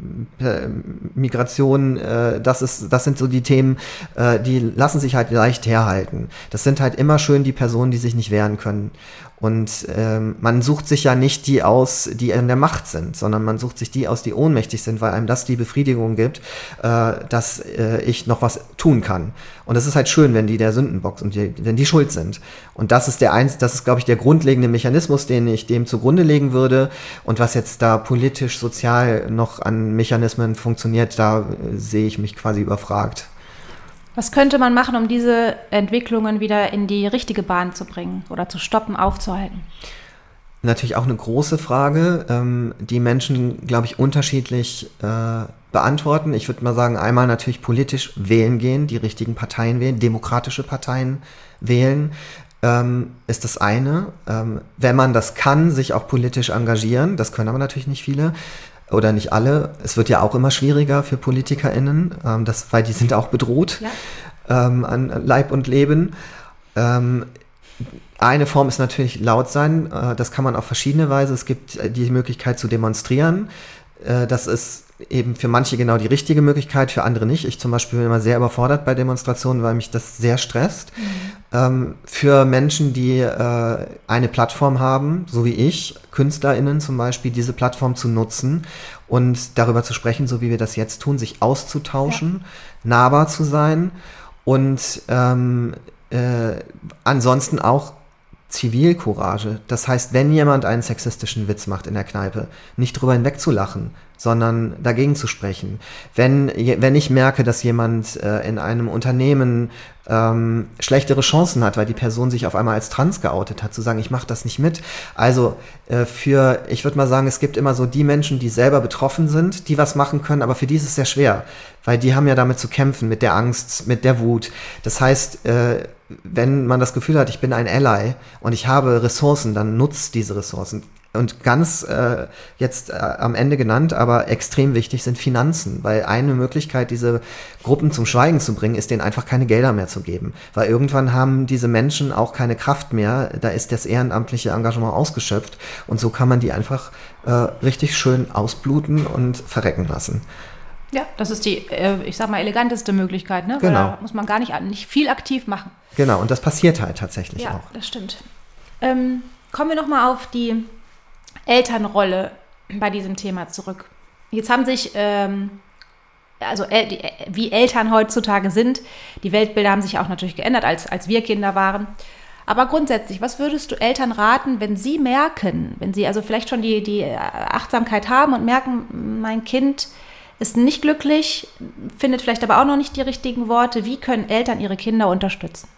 Migration, äh, das ist, das sind so die Themen, äh, die lassen sich halt leicht herhalten. Das sind halt immer schön die Personen, die sich nicht wehren können. Und ähm, man sucht sich ja nicht die aus, die in der Macht sind, sondern man sucht sich die aus, die ohnmächtig sind, weil einem das die Befriedigung gibt, äh, dass äh, ich noch was tun kann. Und es ist halt schön, wenn die der Sündenbock und die, wenn die schuld sind. Und das ist der eins, das ist, glaube ich, der grundlegende Mechanismus, den ich dem zugrunde legen würde. Und was jetzt da politisch, sozial noch an Mechanismen funktioniert, da äh, sehe ich mich quasi überfragt. Was könnte man machen, um diese Entwicklungen wieder in die richtige Bahn zu bringen oder zu stoppen, aufzuhalten? Natürlich auch eine große Frage, ähm, die Menschen, glaube ich, unterschiedlich äh, beantworten. Ich würde mal sagen, einmal natürlich politisch wählen gehen, die richtigen Parteien wählen, demokratische Parteien wählen, ähm, ist das eine. Ähm, wenn man das kann, sich auch politisch engagieren, das können aber natürlich nicht viele. Oder nicht alle. Es wird ja auch immer schwieriger für PolitikerInnen, ähm, das, weil die sind auch bedroht ja. ähm, an Leib und Leben. Ähm, eine Form ist natürlich laut sein. Äh, das kann man auf verschiedene Weise. Es gibt die Möglichkeit zu demonstrieren. Äh, das ist eben für manche genau die richtige Möglichkeit, für andere nicht. Ich zum Beispiel bin immer sehr überfordert bei Demonstrationen, weil mich das sehr stresst. Mhm. Ähm, für Menschen, die äh, eine Plattform haben, so wie ich, KünstlerInnen zum Beispiel, diese Plattform zu nutzen und darüber zu sprechen, so wie wir das jetzt tun, sich auszutauschen, ja. nahbar zu sein und ähm, äh, ansonsten auch Zivilcourage. Das heißt, wenn jemand einen sexistischen Witz macht in der Kneipe, nicht drüber hinwegzulachen, sondern dagegen zu sprechen. Wenn, wenn ich merke, dass jemand äh, in einem Unternehmen ähm, schlechtere Chancen hat, weil die Person sich auf einmal als trans geoutet hat, zu sagen, ich mache das nicht mit. Also äh, für, ich würde mal sagen, es gibt immer so die Menschen, die selber betroffen sind, die was machen können, aber für die ist es sehr schwer, weil die haben ja damit zu kämpfen, mit der Angst, mit der Wut. Das heißt, äh, wenn man das Gefühl hat, ich bin ein Ally und ich habe Ressourcen, dann nutzt diese Ressourcen. Und ganz äh, jetzt äh, am Ende genannt, aber extrem wichtig sind Finanzen, weil eine Möglichkeit, diese Gruppen zum Schweigen zu bringen, ist denen einfach keine Gelder mehr zu geben. Weil irgendwann haben diese Menschen auch keine Kraft mehr, da ist das ehrenamtliche Engagement ausgeschöpft und so kann man die einfach äh, richtig schön ausbluten und verrecken lassen. Ja, das ist die, äh, ich sag mal, eleganteste Möglichkeit, ne? Genau. Weil da muss man gar nicht, nicht viel aktiv machen. Genau, und das passiert halt tatsächlich ja, auch. Ja, das stimmt. Ähm, kommen wir nochmal auf die Elternrolle bei diesem Thema zurück. Jetzt haben sich, ähm, also el- die, wie Eltern heutzutage sind, die Weltbilder haben sich auch natürlich geändert, als, als wir Kinder waren. Aber grundsätzlich, was würdest du Eltern raten, wenn sie merken, wenn sie also vielleicht schon die, die Achtsamkeit haben und merken, mein Kind ist nicht glücklich, findet vielleicht aber auch noch nicht die richtigen Worte. Wie können Eltern ihre Kinder unterstützen?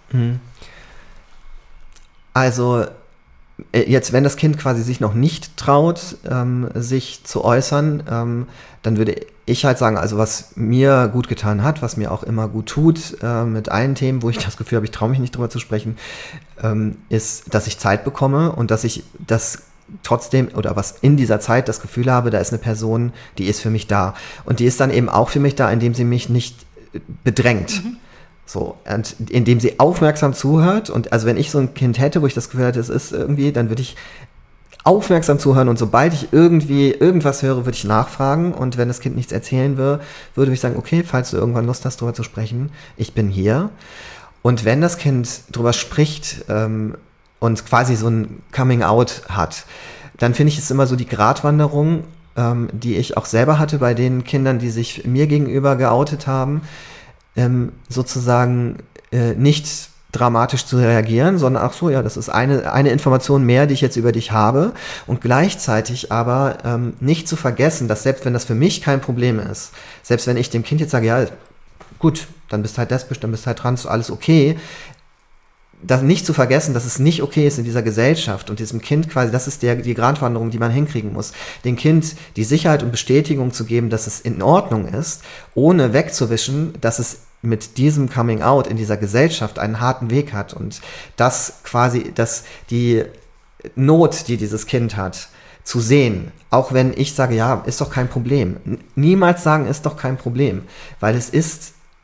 Also jetzt, wenn das Kind quasi sich noch nicht traut, ähm, sich zu äußern, ähm, dann würde ich halt sagen, also was mir gut getan hat, was mir auch immer gut tut, äh, mit allen Themen, wo ich das Gefühl habe, ich traue mich nicht drüber zu sprechen, ähm, ist, dass ich Zeit bekomme und dass ich das trotzdem oder was in dieser Zeit das Gefühl habe, da ist eine Person, die ist für mich da. Und die ist dann eben auch für mich da, indem sie mich nicht bedrängt. Mhm. So, und indem sie aufmerksam zuhört und also wenn ich so ein Kind hätte, wo ich das Gefühl hätte, es ist irgendwie, dann würde ich aufmerksam zuhören und sobald ich irgendwie irgendwas höre, würde ich nachfragen und wenn das Kind nichts erzählen würde, würde ich sagen, okay, falls du irgendwann Lust hast, darüber zu sprechen, ich bin hier. Und wenn das Kind drüber spricht ähm, und quasi so ein Coming-out hat, dann finde ich es immer so die Gratwanderung, ähm, die ich auch selber hatte bei den Kindern, die sich mir gegenüber geoutet haben, Ähm, sozusagen äh, nicht dramatisch zu reagieren, sondern ach so, ja, das ist eine, eine Information mehr, die ich jetzt über dich habe und gleichzeitig aber ähm, nicht zu vergessen, dass selbst wenn das für mich kein Problem ist, selbst wenn ich dem Kind jetzt sage, ja, gut, dann bist du halt lesbisch, dann bist du halt trans, alles okay, das nicht zu vergessen, dass es nicht okay ist in dieser Gesellschaft und diesem Kind quasi, das ist der, die Gratwanderung, die man hinkriegen muss, dem Kind die Sicherheit und Bestätigung zu geben, dass es in Ordnung ist, ohne wegzuwischen, dass es mit diesem Coming Out in dieser Gesellschaft einen harten Weg hat und das quasi, dass die Not, die dieses Kind hat, zu sehen, auch wenn ich sage, ja, ist doch kein Problem. Niemals sagen, ist doch kein Problem, weil es ist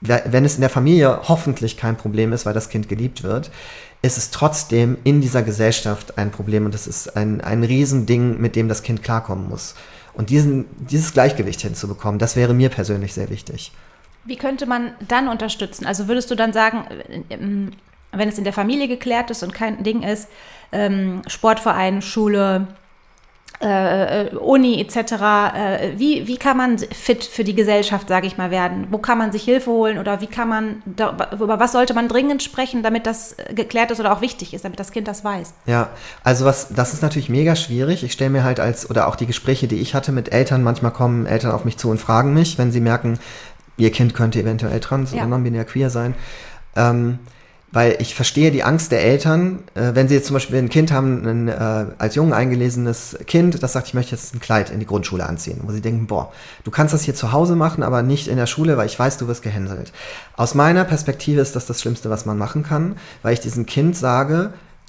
wenn es in der Familie hoffentlich kein Problem ist, weil das Kind geliebt wird, ist es trotzdem in dieser Gesellschaft ein Problem und das ist ein, ein Riesending, mit dem das Kind klarkommen muss. Und diesen, dieses Gleichgewicht hinzubekommen, das wäre mir persönlich sehr wichtig. Wie könnte man dann unterstützen? Also würdest du dann sagen, wenn es in der Familie geklärt ist und kein Ding ist, Sportverein, Schule, Äh, Uni et cetera. Äh, wie, wie kann man fit für die Gesellschaft, sage ich mal, werden? Wo kann man sich Hilfe holen oder wie kann man, da, über was sollte man dringend sprechen, damit das geklärt ist oder auch wichtig ist, damit das Kind das weiß? Ja, also was, das ist natürlich mega schwierig. Ich stelle mir halt als, oder auch die Gespräche, die ich hatte mit Eltern, manchmal kommen Eltern auf mich zu und fragen mich, wenn sie merken, ihr Kind könnte eventuell trans ja. oder non-binär queer sein. Ähm, Weil ich verstehe die Angst der Eltern, äh, wenn sie jetzt zum Beispiel ein Kind haben, ein äh, als jung eingelesenes Kind, das sagt, ich möchte jetzt ein Kleid in die Grundschule anziehen, wo sie denken, boah, du kannst das hier zu Hause machen, aber nicht in der Schule, weil ich weiß, du wirst gehänselt. Aus meiner Perspektive ist das das Schlimmste, was man machen kann, weil ich diesem Kind sage,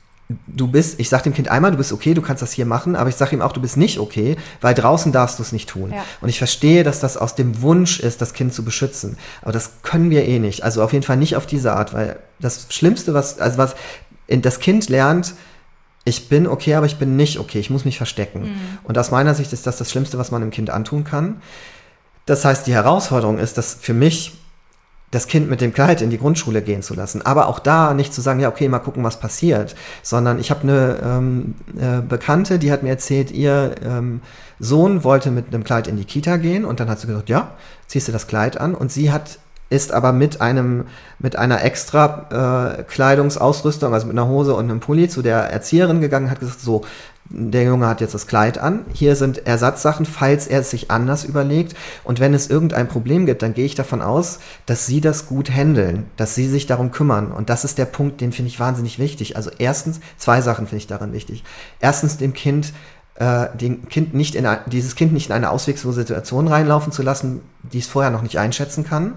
du bist, ich sag dem Kind einmal, du bist okay, du kannst das hier machen, aber ich sage ihm auch, du bist nicht okay, weil draußen darfst du es nicht tun. Ja. Und ich verstehe, dass das aus dem Wunsch ist, das Kind zu beschützen. Aber das können wir eh nicht. Also auf jeden Fall nicht auf diese Art, weil das Schlimmste, was, also was das Kind lernt, ich bin okay, aber ich bin nicht okay, ich muss mich verstecken. Mhm. Und aus meiner Sicht ist das das Schlimmste, was man dem Kind antun kann. Das heißt, die Herausforderung ist, dass für mich das Kind mit dem Kleid in die Grundschule gehen zu lassen. Aber auch da nicht zu sagen, ja, okay, mal gucken, was passiert. Sondern ich habe eine ähm, äh, Bekannte, die hat mir erzählt, ihr ähm, Sohn wollte mit einem Kleid in die Kita gehen und dann hat sie gesagt, ja, ziehst du das Kleid an. Und sie hat ist aber mit einem mit einer extra äh, Kleidungsausrüstung, also mit einer Hose und einem Pulli zu der Erzieherin gegangen, hat gesagt, so, der Junge hat jetzt das Kleid an, hier sind Ersatzsachen, falls er es sich anders überlegt und wenn es irgendein Problem gibt, dann gehe ich davon aus, dass sie das gut handeln, dass sie sich darum kümmern und das ist der Punkt, den finde ich wahnsinnig wichtig. Also erstens, zwei Sachen finde ich daran wichtig. Erstens dem Kind äh, dem Kind nicht in, dieses Kind nicht in eine auswegslose Situation reinlaufen zu lassen, die es vorher noch nicht einschätzen kann.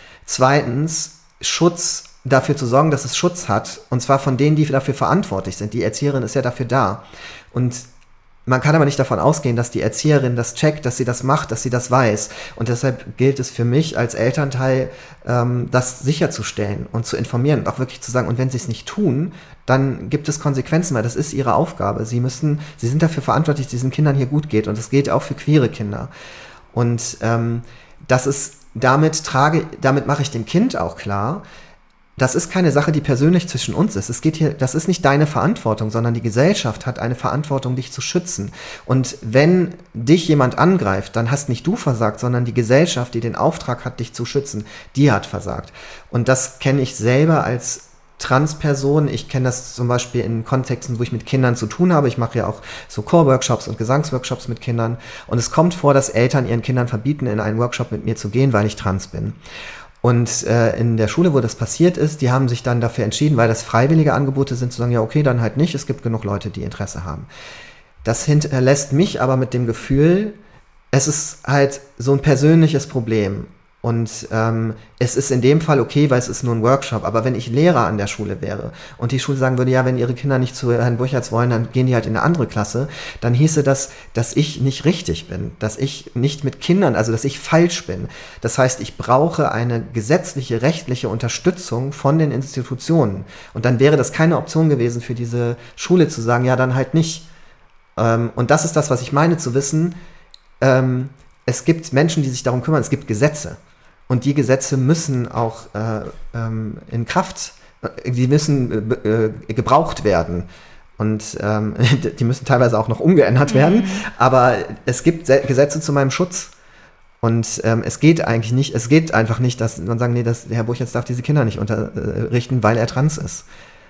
Zweitens, Schutz, dafür zu sorgen, dass es Schutz hat, und zwar von denen, die dafür verantwortlich sind. Die Erzieherin ist ja dafür da. Und man kann aber nicht davon ausgehen, dass die Erzieherin das checkt, dass sie das macht, dass sie das weiß. Und deshalb gilt es für mich als Elternteil, ähm, das sicherzustellen und zu informieren und auch wirklich zu sagen, und wenn sie es nicht tun, dann gibt es Konsequenzen, weil das ist ihre Aufgabe. Sie müssen, sie sind dafür verantwortlich, dass es diesen Kindern hier gut geht. Und das gilt auch für queere Kinder. Und ähm, das ist Damit trage, damit mache ich dem Kind auch klar, das ist keine Sache, die persönlich zwischen uns ist. Es geht hier, das ist nicht deine Verantwortung, sondern die Gesellschaft hat eine Verantwortung, dich zu schützen. Und wenn dich jemand angreift, dann hast nicht du versagt, sondern die Gesellschaft, die den Auftrag hat, dich zu schützen, die hat versagt. Und das kenne ich selber als Transperson. Ich kenne das zum Beispiel in Kontexten, wo ich mit Kindern zu tun habe. Ich mache ja auch so Chor-Workshops und Gesangsworkshops mit Kindern. Und es kommt vor, dass Eltern ihren Kindern verbieten, in einen Workshop mit mir zu gehen, weil ich trans bin. Und äh, in der Schule, wo das passiert ist, die haben sich dann dafür entschieden, weil das freiwillige Angebote sind, zu sagen, ja okay, dann halt nicht. Es gibt genug Leute, die Interesse haben. Das hinterlässt mich aber mit dem Gefühl, es ist halt so ein persönliches Problem. Und ähm, es ist in dem Fall okay, weil es ist nur ein Workshop. Aber wenn ich Lehrer an der Schule wäre und die Schule sagen würde, ja, wenn ihre Kinder nicht zu Herrn Burchards wollen, dann gehen die halt in eine andere Klasse, dann hieße das, dass ich nicht richtig bin, dass ich nicht mit Kindern, also dass ich falsch bin. Das heißt, ich brauche eine gesetzliche, rechtliche Unterstützung von den Institutionen. Und dann wäre das keine Option gewesen für diese Schule zu sagen, ja, dann halt nicht. Ähm, und das ist das, was ich meine zu wissen. Ähm, es gibt Menschen, die sich darum kümmern, es gibt Gesetze. Und die Gesetze müssen auch äh, ähm, in Kraft, die müssen äh, gebraucht werden. Und ähm, die müssen teilweise auch noch umgeändert werden. Mhm. Aber es gibt Se- Gesetze zu meinem Schutz. Und ähm, es geht eigentlich nicht, es geht einfach nicht, dass man sagt, nee, das, Herr Burchards darf diese Kinder nicht unterrichten, weil er trans ist.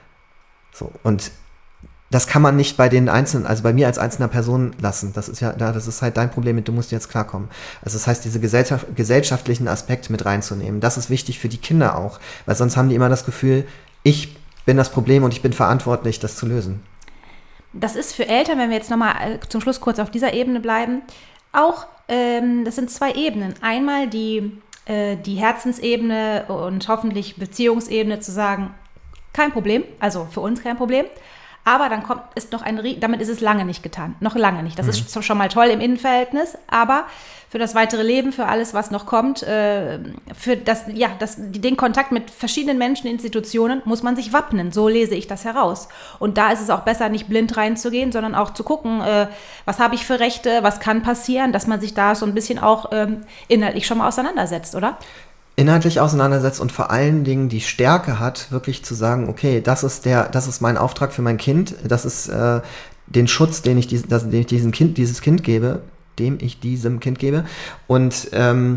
So, und das kann man nicht bei den Einzelnen, also bei mir als einzelner Person lassen. Das ist ja, das ist halt dein Problem, du musst jetzt klarkommen. Also das heißt, diese Gesellschaft, gesellschaftlichen Aspekt mit reinzunehmen, das ist wichtig für die Kinder auch. Weil sonst haben die immer das Gefühl, ich bin das Problem und ich bin verantwortlich, das zu lösen. Das ist für Eltern, wenn wir jetzt nochmal zum Schluss kurz auf dieser Ebene bleiben, auch, ähm, das sind zwei Ebenen. Einmal die, äh, die Herzensebene und hoffentlich Beziehungsebene zu sagen, kein Problem, also für uns kein Problem. Aber dann kommt, ist noch ein, damit ist es lange nicht getan. Noch lange nicht. Das mhm. ist schon mal toll im Innenverhältnis, aber für das weitere Leben, für alles, was noch kommt, äh, für das, ja, das, den Kontakt mit verschiedenen Menschen, Institutionen, muss man sich wappnen. So lese ich das heraus. Und da ist es auch besser, nicht blind reinzugehen, sondern auch zu gucken, äh, was habe ich für Rechte, was kann passieren, dass man sich da so ein bisschen auch ähm, inhaltlich schon mal auseinandersetzt, oder? Inhaltlich auseinandersetzt und vor allen Dingen die Stärke hat, wirklich zu sagen, okay, das ist der, das ist mein Auftrag für mein Kind, das ist äh, den Schutz, den ich, dies, das, den ich diesem Kind, dieses Kind gebe, dem ich diesem Kind gebe und ähm,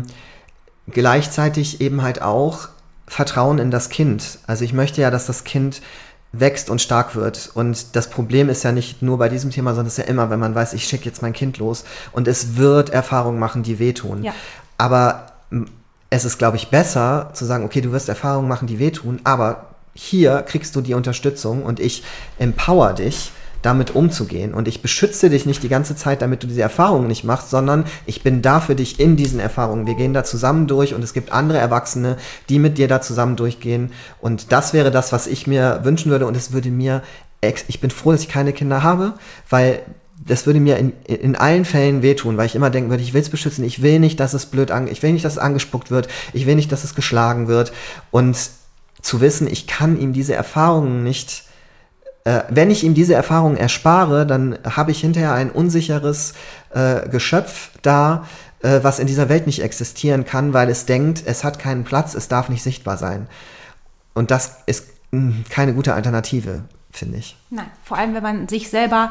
gleichzeitig eben halt auch Vertrauen in das Kind. Also ich möchte ja, dass das Kind wächst und stark wird. Und das Problem ist ja nicht nur bei diesem Thema, sondern es ist ja immer, wenn man weiß, ich schicke jetzt mein Kind los und es wird Erfahrungen machen, die wehtun. Ja. Aber es ist, glaube ich, besser zu sagen, okay, du wirst Erfahrungen machen, die wehtun, aber hier kriegst du die Unterstützung und ich empower dich, damit umzugehen. Und ich beschütze dich nicht die ganze Zeit, damit du diese Erfahrungen nicht machst, sondern ich bin da für dich in diesen Erfahrungen. Wir gehen da zusammen durch und es gibt andere Erwachsene, die mit dir da zusammen durchgehen. Und das wäre das, was ich mir wünschen würde. Und es würde mir, ich bin froh, dass ich keine Kinder habe, weil das würde mir in, in allen Fällen wehtun, weil ich immer denken würde, ich will es beschützen, ich will nicht, dass es blöd, an, ich will nicht, dass es angespuckt wird, ich will nicht, dass es geschlagen wird. Und zu wissen, ich kann ihm diese Erfahrungen nicht Äh, wenn ich ihm diese Erfahrung erspare, dann habe ich hinterher ein unsicheres äh, Geschöpf da, äh, was in dieser Welt nicht existieren kann, weil es denkt, es hat keinen Platz, es darf nicht sichtbar sein. Und das ist mh, keine gute Alternative, finde ich. Nein, vor allem, wenn man sich selber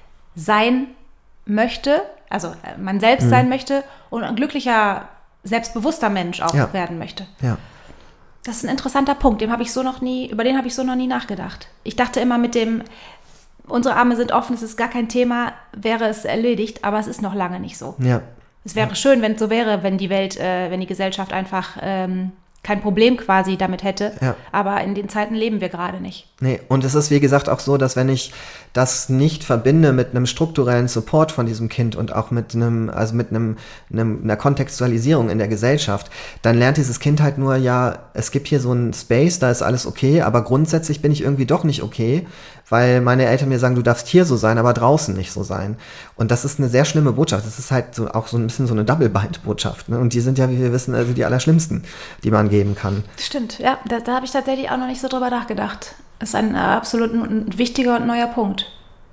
sein möchte, also äh, man selbst mhm. sein möchte und ein glücklicher, selbstbewusster Mensch auch ja. werden möchte. Ja. Das ist ein interessanter Punkt, dem habe ich so noch nie, über den habe ich so noch nie nachgedacht. Ich dachte immer mit dem, unsere Arme sind offen, es ist gar kein Thema, wäre es erledigt, aber es ist noch lange nicht so. Ja. Es wäre ja. schön, wenn es so wäre, wenn die Welt, äh, wenn die Gesellschaft einfach ähm, kein Problem quasi damit hätte, ja. aber in den Zeiten leben wir gerade nicht. Nee, und es ist wie gesagt auch so, dass wenn ich das nicht verbinde mit einem strukturellen Support von diesem Kind und auch mit einem, also mit einem, einem einer Kontextualisierung in der Gesellschaft, dann lernt dieses Kind halt nur, ja, es gibt hier so einen Space, da ist alles okay, aber grundsätzlich bin ich irgendwie doch nicht okay, weil meine Eltern mir sagen, du darfst hier so sein, aber draußen nicht so sein. Und das ist eine sehr schlimme Botschaft. Das ist halt so, auch so ein bisschen so eine Double-Bind-Botschaft. Ne? Und die sind ja, wie wir wissen, also die allerschlimmsten, die man geben kann. Stimmt, ja, da, da habe ich tatsächlich auch noch nicht so drüber nachgedacht. Das ist ein äh, absolut ein wichtiger und neuer Punkt.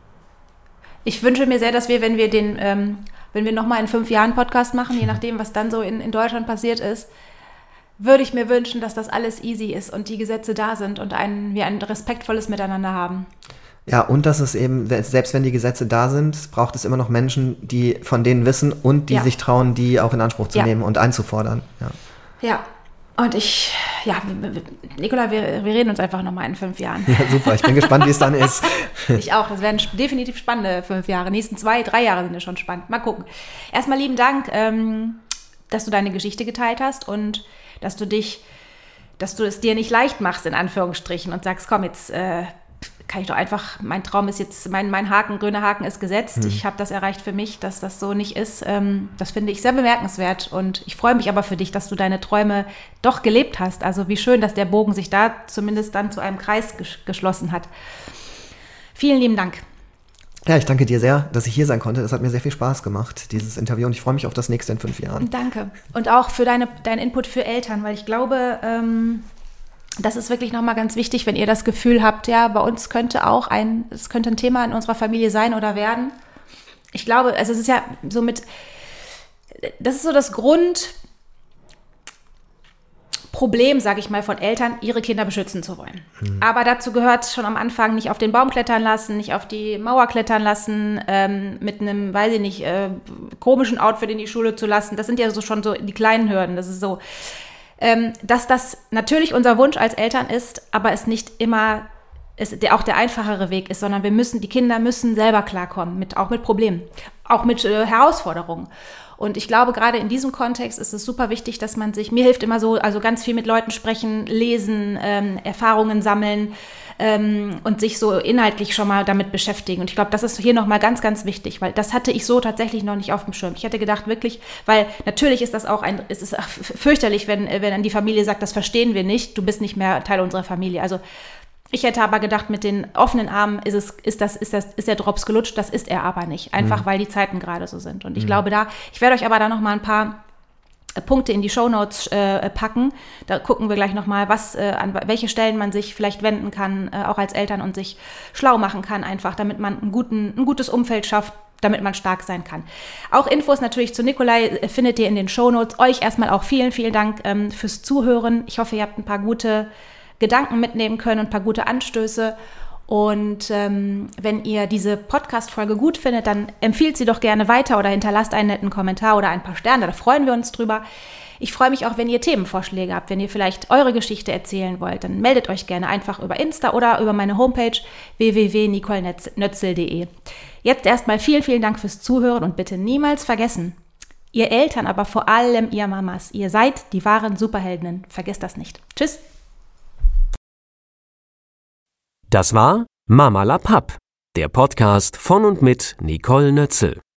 Ich wünsche mir sehr, dass wir, wenn wir den, ähm, wenn wir nochmal in fünf Jahren Podcast machen, je nachdem, was dann so in, in Deutschland passiert ist, würde ich mir wünschen, dass das alles easy ist und die Gesetze da sind und ein, wir ein respektvolles Miteinander haben. Ja, und dass es eben, selbst wenn die Gesetze da sind, braucht es immer noch Menschen, die von denen wissen und die ja. sich trauen, die auch in Anspruch zu ja. nehmen und einzufordern. Ja, ja. Und ich, ja, Nicola, wir, wir reden uns einfach nochmal in fünf Jahren. Ja, super, ich bin gespannt, wie es dann ist. Ich auch, das werden definitiv spannende fünf Jahre. Die nächsten zwei, drei Jahre sind ja schon spannend. Mal gucken. Erstmal lieben Dank, ähm, dass du deine Geschichte geteilt hast und dass du dich, dass du es dir nicht leicht machst, in Anführungsstrichen, und sagst, komm, jetzt äh, kann ich doch einfach, mein Traum ist jetzt, mein, mein Haken, grüner Haken ist gesetzt. Hm. Ich habe das erreicht für mich, dass das so nicht ist. Ähm, das finde ich sehr bemerkenswert und ich freue mich aber für dich, dass du deine Träume doch gelebt hast. Also wie schön, dass der Bogen sich da zumindest dann zu einem Kreis ges- geschlossen hat. Vielen lieben Dank. Ja, ich danke dir sehr, dass ich hier sein konnte. Es hat mir sehr viel Spaß gemacht, dieses Interview, und ich freue mich auf das nächste in fünf Jahren. Danke. Und auch für deine, deinen Input für Eltern, weil ich glaube, ähm, das ist wirklich nochmal ganz wichtig, wenn ihr das Gefühl habt, ja, bei uns könnte auch ein, es könnte ein Thema in unserer Familie sein oder werden. Ich glaube, also es ist ja so mit, das ist so das Grundproblem, sage ich mal, von Eltern, ihre Kinder beschützen zu wollen. Hm. Aber dazu gehört schon am Anfang nicht auf den Baum klettern lassen, nicht auf die Mauer klettern lassen, ähm, mit einem, weiß ich nicht, äh, komischen Outfit in die Schule zu lassen. Das sind ja so schon so die kleinen Hürden. Das ist so, ähm, dass das natürlich unser Wunsch als Eltern ist, aber es nicht immer ist, der, auch der einfachere Weg ist, sondern wir müssen, die Kinder müssen selber klarkommen, mit, auch mit Problemen, auch mit äh, Herausforderungen. Und ich glaube, gerade in diesem Kontext ist es super wichtig, dass man sich, mir hilft immer so, also ganz viel mit Leuten sprechen, lesen, ähm, Erfahrungen sammeln ähm, und sich so inhaltlich schon mal damit beschäftigen. Und ich glaube, das ist hier nochmal ganz, ganz wichtig, weil das hatte ich so tatsächlich noch nicht auf dem Schirm. Ich hätte gedacht, wirklich, weil natürlich ist das auch ein, es ist fürchterlich, wenn, wenn dann die Familie sagt, das verstehen wir nicht, du bist nicht mehr Teil unserer Familie. Also Ich hätte aber gedacht, mit den offenen Armen ist es, ist das, ist das, ist der Drops gelutscht. Das ist er aber nicht. Einfach, mhm. weil die Zeiten gerade so sind. Und ich mhm. glaube da, ich werde euch aber da noch mal ein paar Punkte in die Shownotes äh, packen. Da gucken wir gleich nochmal, was, äh, an welche Stellen man sich vielleicht wenden kann, äh, auch als Eltern und sich schlau machen kann einfach, damit man einen guten, ein gutes Umfeld schafft, damit man stark sein kann. Auch Infos natürlich zu Nikolai äh, findet ihr in den Shownotes. Euch erstmal auch vielen, vielen Dank ähm, fürs Zuhören. Ich hoffe, ihr habt ein paar gute Gedanken mitnehmen können und ein paar gute Anstöße. Und ähm, wenn ihr diese Podcast-Folge gut findet, dann empfiehlt sie doch gerne weiter oder hinterlasst einen netten Kommentar oder ein paar Sterne, da freuen wir uns drüber. Ich freue mich auch, wenn ihr Themenvorschläge habt, wenn ihr vielleicht eure Geschichte erzählen wollt, dann meldet euch gerne einfach über Insta oder über meine Homepage w w w punkt nicole nötzel punkt de. Jetzt erstmal vielen, vielen Dank fürs Zuhören und bitte niemals vergessen, ihr Eltern, aber vor allem ihr Mamas, ihr seid die wahren Superheldinnen. Vergesst das nicht. Tschüss. Das war Mama la Papp, der Podcast von und mit Nicole Nötzel.